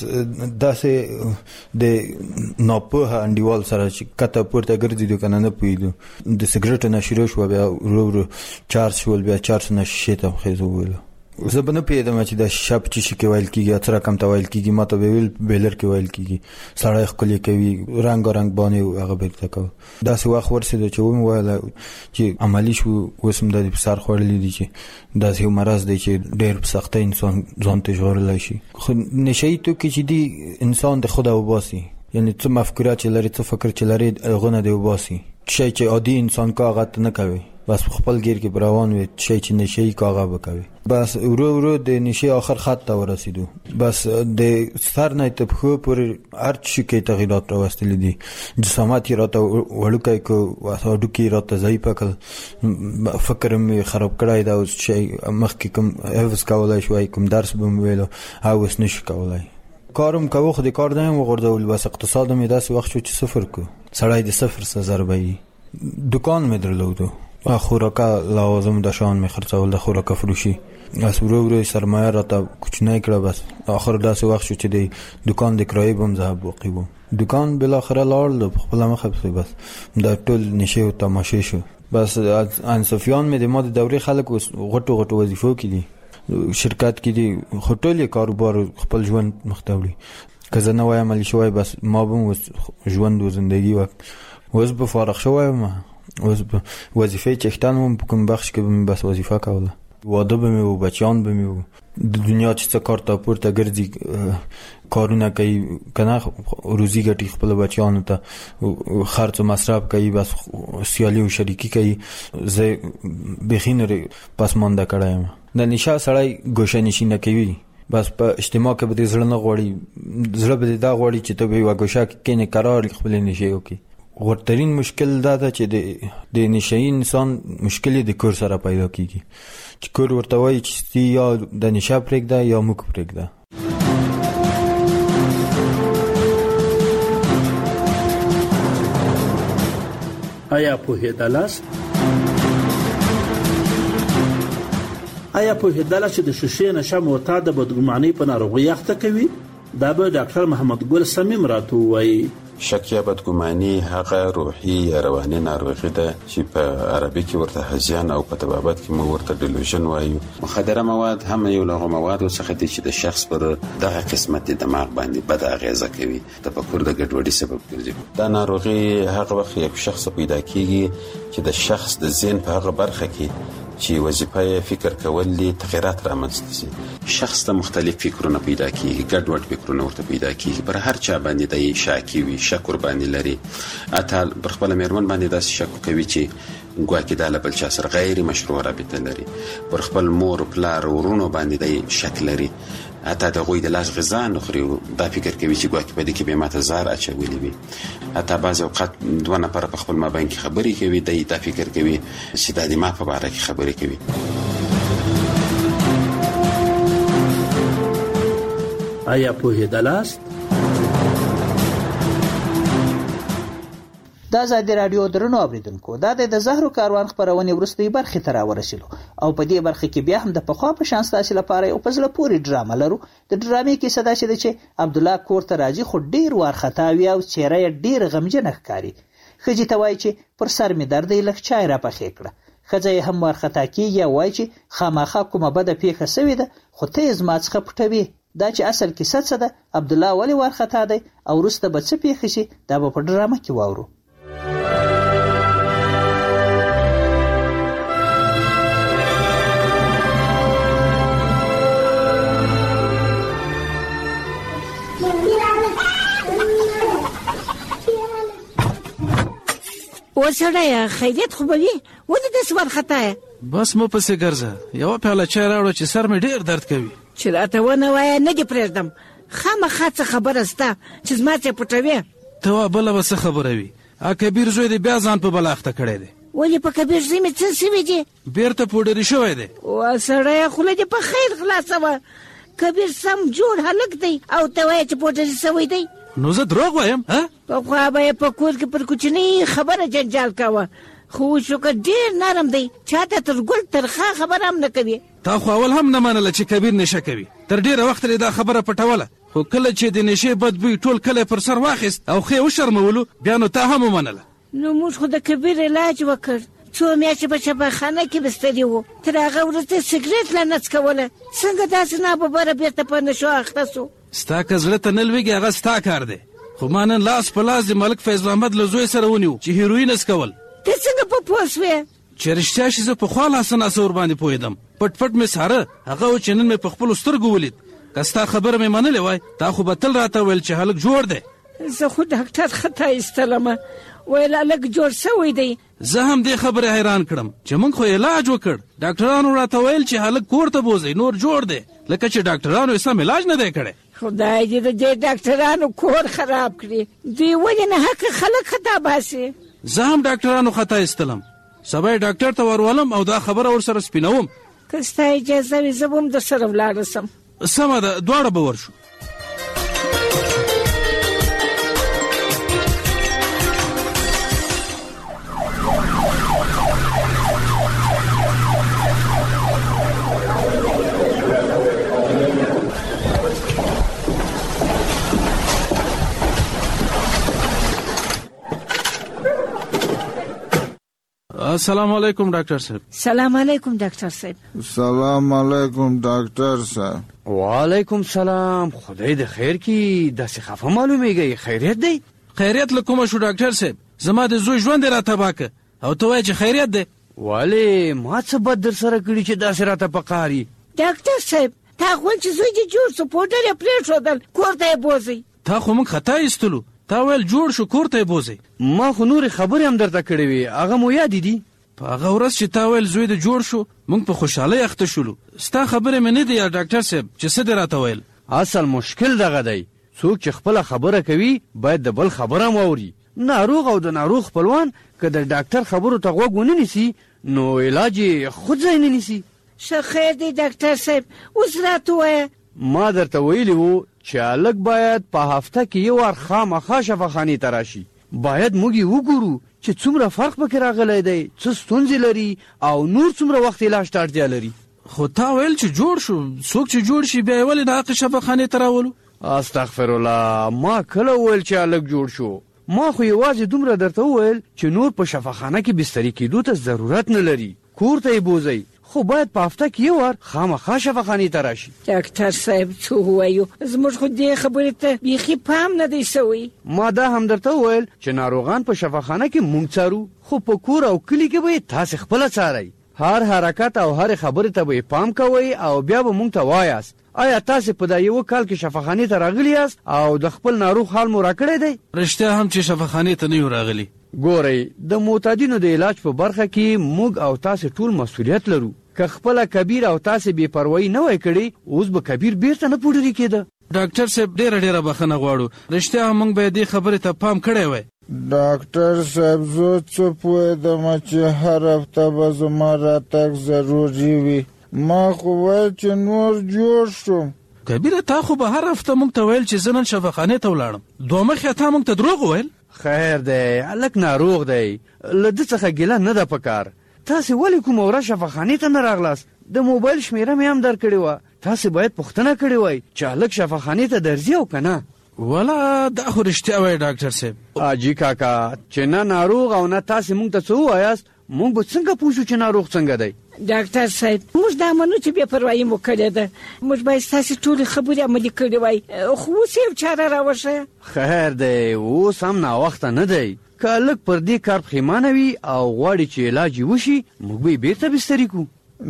داسې د ناپوهه انډیوال سره چې کته پورته ګرځېدو کنه نه پوهېدو د سګرټو نه شروع شوه بیا ورو ورو چارج شول بیا چارج نه شیشې ته خېزو وویلو زه به نه پوهېدم چې دا شیشه په څه شي کې ویل کېږي څه رقم ته ویل کېږي ما ته به ویل بیلر کې ویل کېږي سړی ښکلې کوي رنګارنګ بانې هغه به ورته کوه داسې وخت ورسېده چې ومې ویله چې عملي شو اوس هم دا د په سر خوړلي دي چې داسې یو مرض دی چې ډېر په سختۍ انسان ځان ته ژغورلی شي خو نشهیي توکي چې دي انسان د خوده وباسي یعنې څه مفکوره چې لري څه فکر چې لري هغه نه دی وباسي شی چې عادي انسان که هغه ته نه کوي بس خپل گیر کې بروان وي شي چې نشي کاغه وکوي بس ورو ورو د نشي اخر خط ته ورسېدو بس د سر نه ته خو پر هر څه کې تغیرات راوستل دي جسامت راته وړوکای کو واساډو کې راته ضعیف کړ فکر مې خراب کړای دا اوس شي مخکې کوم حفظ کولای شوی کوم درس به مې ویلو او اوس نشي کولای کارم کوو خو د کار نه وغورځول بس اقتصاد مې داسې وخت شو چې صفر کو سړی د صفر څخه ضربې دکان مې درلودو خوراکه لوازم د شان مې خرڅول د خوراکه فروشي اس ورو ورو سرمایه راته کوچنی کړه بس اخر داسې وخت شو چې د دکان د کرایې بم ذهب باقي وو دکان بل اخر لاړ په خپل مخه بس دا ټول نشه او تماشې شو بس انصفیان مې د ماده دوري خلک غټو غټو وظیفو کې دي شرکت کې دي هوټل کاروبار خپل ژوند مختوړي که زه نه وایم علی شوی بس ما بم ژوند و زندگی وقت وز به فارغ شوی ما وز وظیفه چختن مون کوم بخش کې به بس وظیفه کوله واده به مې و بچیان به مې و د دنیا چې څه کار ته پورته ګرځي کارونه کوي کنه روزي ګټي خپل بچیانو ته خرڅ او مصرف کوي بس سیالي او شریکی کوي زه بخینره پسمانده کړم د نشه سړی ګوشه نشي نه کوي بس په اجتماع کې به زړه نه غوړي زړه به دا غوړي چې ته به وګوشه کې نه قرار خپل نشي وکي ورترین مشکل دا ده چې د د نشئی انسان مشکل د کور سره پیدا کیږي چې کور ورته وایي چې یا د نشه پرېږده یا موږ پرېږده آیا پوهېدلاست آیا پوهېدلاست چې د شیشې نشه معتاد د بدګمانۍ په ناروغۍ اخته کوي دا به ډاکټر محمد ګل صمیم راته ووایي شک یا بدګماني هغه روحي یا رواني ناروغي ده چې په عربي کې ورته هذیان او په طبابت کې مو ورته ډیلوژن وایو مخدره مواد هم یو له موادو څخه دي چې د شخص پر دغه قسمت دماغ باندې بد اغیزه کوي تفکر د ګډوډۍ سبب ګرځي دا ناروغي هغه وخت یو شخص پیدا کیږي چې د شخص د ذهن په هغه برخه کې چې وظیفه فکر کول دي تغیرات رامنځته شي شخص ته مختلف فکرونه پیدا کیږي ګډوډ فکرونه ورته پیدا کیږي پر هر چا باندې د شاکی وي شک قرباني لري اته پر خپل میرمن باندې داسې شک کوي چې ګواکې د بل چا سره غیر مشروع رابطه لري پر خپل مور پلار ورونو باندې د شک لري اته د غوی د لاس غذا نخري دا فکر کوي چې ګواکې په دې کې به ماته زار اچولي وي اته بعض اوقات دوه نفر په خپل مابین کې خبرې کوي د دا فکر کوي چې د دماغ په اړه کې خبرې کوي آیا پوهېدلاست دا ازادي رادیو درنو اوریدونکو دا د زهرو کاروان خبرونه ورستۍ برخه ته راورسېلو او په دې برخه کې بیا هم د پخوا په شان ستاسو لپاره یو پزله پوری ډرامه لرو د ډرامې کې صدا شته چې عبد الله کور ته راځي خو ډیر وارخطاوي او چهره یې ډیر غمجن ښکاري خځې ته وایي چې پر سر می درد یې لږ چای را پخې کړه خځه هم وارخطا کیږي وایي چې خامخا کومه بده پیښه سوې ده خو ته زما څخه پټوي دا چې اصل کیسه څه ده عبد الله ولی وارخطا دی او وروسته به څه پیښ شي دا به په ډرامه کې واورو وسړی خیریت خو به وي ولې داسې وارخطا یې بس مو پسې ګرځه یوه پیاله چای راوړه چې سر مې ډېر درد کوي چې راته ونه وایه نه دې پرېږدم خامخا څه خبره سته چې زما څه پټوې ته وا بله به څه خبره وي ا کبیر زوی دې بیا ځان په بله اخته کړی دی ولې په کبیر زوی مې څه سوي دي بیرته پوډري شوی دی وسړی خوله دې په خیر خلاصوه کبیر سم جوړ هلک دی او ته وایې چې پوډري سوی دی نو زه دروغ وایم پخوا به یې په کور کې پر کوچنۍ خبره جنجال کوه خو شکر ډېر نرم دی چاته تر ګل ترخه خبره هم نه کوي تا خو اول هم نه منله چې کبیر نشه کوي تر ډېره وخته دا خبره پټوله خو کله چې د نشې بدبوی ټول کله پر سر واخیست او خې وشرمولو بیا نو تا هم ومنله. نو موږ خو د کبیر علاج وکړ، څو میاشتې په شفاخانه کې بستري وو، تر هغه وروسته سګرټ لا نڅکوله. څنګه داسې ناببره بیرته په نشو اخته سو؟ ستا که زړه ته نه لوېږي هغه ستا کار دی، خو ما نن لاس په لاس د ملک فیض محمد له زوی سره ونیو چې هیروین څکول. ته څنګه په پوه سوې چې رښتیا شي؟ زه پخوا لاسه ناسه ورباندې پوهېدم، پټ پټ مې څاره، هغه و چې نن مې په خپلو سترګو ولید. که ستا خبره مې منلې وای تا خو به تل راته ویل چې هلک جوړ دی. زه خو ډاکټر خطا ایستلمه، ویل هلک جوړ سوی دی. زه هم دې خبرې حیران کړم چې موږ خو علاج وکړ، ډاکټرانو راته ویل چې هلک کور ته بوځئ نور جوړ دی، لکه چې ډاکټرانو یې سم علاج نه دی کړی. خدای دې د دې ډاکټرانو کور خراب کړي، دوی ولې نه حق خلک خطا باسي. زه هم ډاکټرانو خطا ایستلم، سبا یې ډاکټر ته ورولم او دا خبره ورسره سپینوم. که ستا اجازه وي زه به هم درسره ولاړه سم. سمه ده، دواړه به ورشو. السلام علیکم ډاکټر صاحب. سلام علیکم ډاکټر صاحب. سلام علیکم ډاکټر صاحب. وعلیکم سلام. خدای د خیر کی داسې خفه معلومیږي، خیریت دی؟ خیریت له کومه شو ډاکټر صاحب؟ زما د زوی ژوند را تباه که او ته وایې چې خیریت دی. ولې ما څه بد در سره کړي چې داسې راته پکاري؟ ډاکټر صاحب تا خو چې زوی دې جوړ سو پوډر یې پرېښودل، کور ته یې بوځئ. تا خو موږ خطا ایستلو، تا ویل جوړ شو کور ته یې بوځئ. ما خو نورې خبرې هم درته کړې وې، هغه مو یادې دي؟ په هغه ورځ چې تا ویل زوی د جوړ شو موږ په خوشحالۍ اخته شولو. ستا خبرې مې نه دی یا ډاکټر صاحب چې څه دې راته ویل؟ اصل مشکل دغه دی، څوک چې خپله خبره کوي باید د بل خبره هم واوري. ناروغ او د ناروغ خپلوان که د ډاکټر خبرو ته غوږ ونه نیسي نو علاج یې خود ځای نه نیسي. ښه خیر دی ډاکټر صاحب، اوس راته ووایه. ما درته ویلي وو چې هلک باید په هفته کې یو وار خامخا شفاخانې ته راشي. باید موږ یې وګورو چې څومره فرق پکې راغلی دی، څه ستونزې لري او نور څومره وخت علاج ته اړتیا لري. خو تا ویل چې جوړ شو، څوک چې جوړ شي بیا یې ولې د حق شفاخانې ته راولو؟ استغفرالله، ما کله وویل چې هلک جوړ شو؟ ما خو یوازې دومره درته وویل چې نور په شفاخانه کې بستري کېدو ته ضرورت نه لري، کور ته یې بوځئ، خو باید په هفته کې یو وار خامخا شفاخانې ته راشي. ډاکټر صاحب څه ووایو، زموږ خو دې خبرې ته بیخي پام نه دی سوی. ما دا هم درته وویل چې ناروغان په شفاخانه کې مونږ څارو، خو په کور او کلي کې به یې تاسې خپله څارئ. هر حرکت او هر خبرې ته به یې پام کوئ او بیا به مونږ ته وایاست. آیا تاسې په دا یو کال کې شفاخانې ته راغلي یاست او د خپل ناروغ حال مو راکړی دی؟ رښتیا هم چې شفاخانې ته نه یو راغلي. ګورئ، د معتادینو د علاج په برخه کې موږ او تاسې ټول مسؤلیت لرو. که خپله کبیر او تاسې بې پروایي نه وای کړې اوس به کبیر بیرته نه پوډري کېده. ډاکټر صاحب ډېره ډېره بخښنه غواړو، رښتیا هم موږ به دې خبرې ته پام کړی وای. ډاکټر صاحب زه څه پوهېدم چې هر هفته به زما راتګ ضروري وي، ما خو ویل چې نور جوړ شوم. کبیره تا خو به هر هفته موږ ته ویل چې زه نن شفاخانې ته ولاړم، دوه مخې تا موږ ته دروغ وویل. خیر دی، هلک ناروغ دی، له ده څخه ګیله نه ده پکار. تاسې ولې کومه ورځ شفاخانې ته نه راغلاست؟ د موبایل شمیره مې هم درکړې وه، تاسې باید پوښتنه کړې وای چې هلک شفاخانې ته درځي او که نه. ولا دا خو رښتیا وایي ډاکټر صاحب. حاجي کاکا چې نه ناروغ او نه تاسې موږ ته څه ووایاست، موږ به څنګه پوه شو چې ناروغ څنګه دی؟ ډاکټر صاحب موږ دا منو چې بې پروایي مو کړې ده، موږ باید ستاسې ټولې خبرې عملي کړې وای، خو اوس یې چاره راوښیه. خیر دی، اوس هم ناوخته نه دی. که هلک پر دې کار پښیمانه وي او غواړي چې علاج یې وشي موږ به یې بېرته بستري کړو.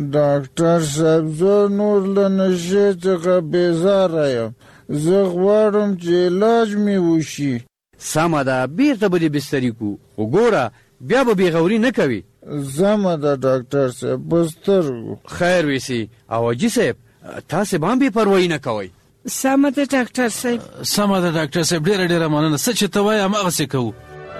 ډاکټر صاحب زه نور له نشې څخه بېزاره یم، زه غواړم چې علاج مې وشي. سمه ده، بېرته به دې بستري کړو، خو ګوره بیا به بېغوري نه کوي. سمه ده ډاکټر صاحب، په سترګو. خیر ویسي. او حاجي صاحب تاسې به هم بې پروایي نه کوئ. سمه ده ډاکټر صاحب. سمه ده ډاکټر صاحب، ډېره ډېره مننه، څه چې ته وایې هماغسې کوو.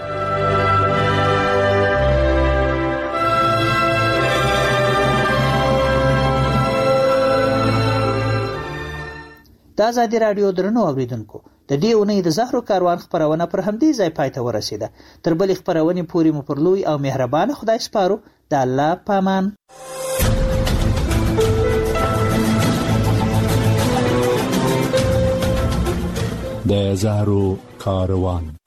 د ازادي راډیو درنو اوریدونکو، د دې اونۍ د زهرو کاروان خپرونه پر همدې ځای پای ته ورسېده. تر بلې خپرونې پورې مو پر لوی او مهربانه خدای سپارو. د الله پامان. د زهرو کاروان.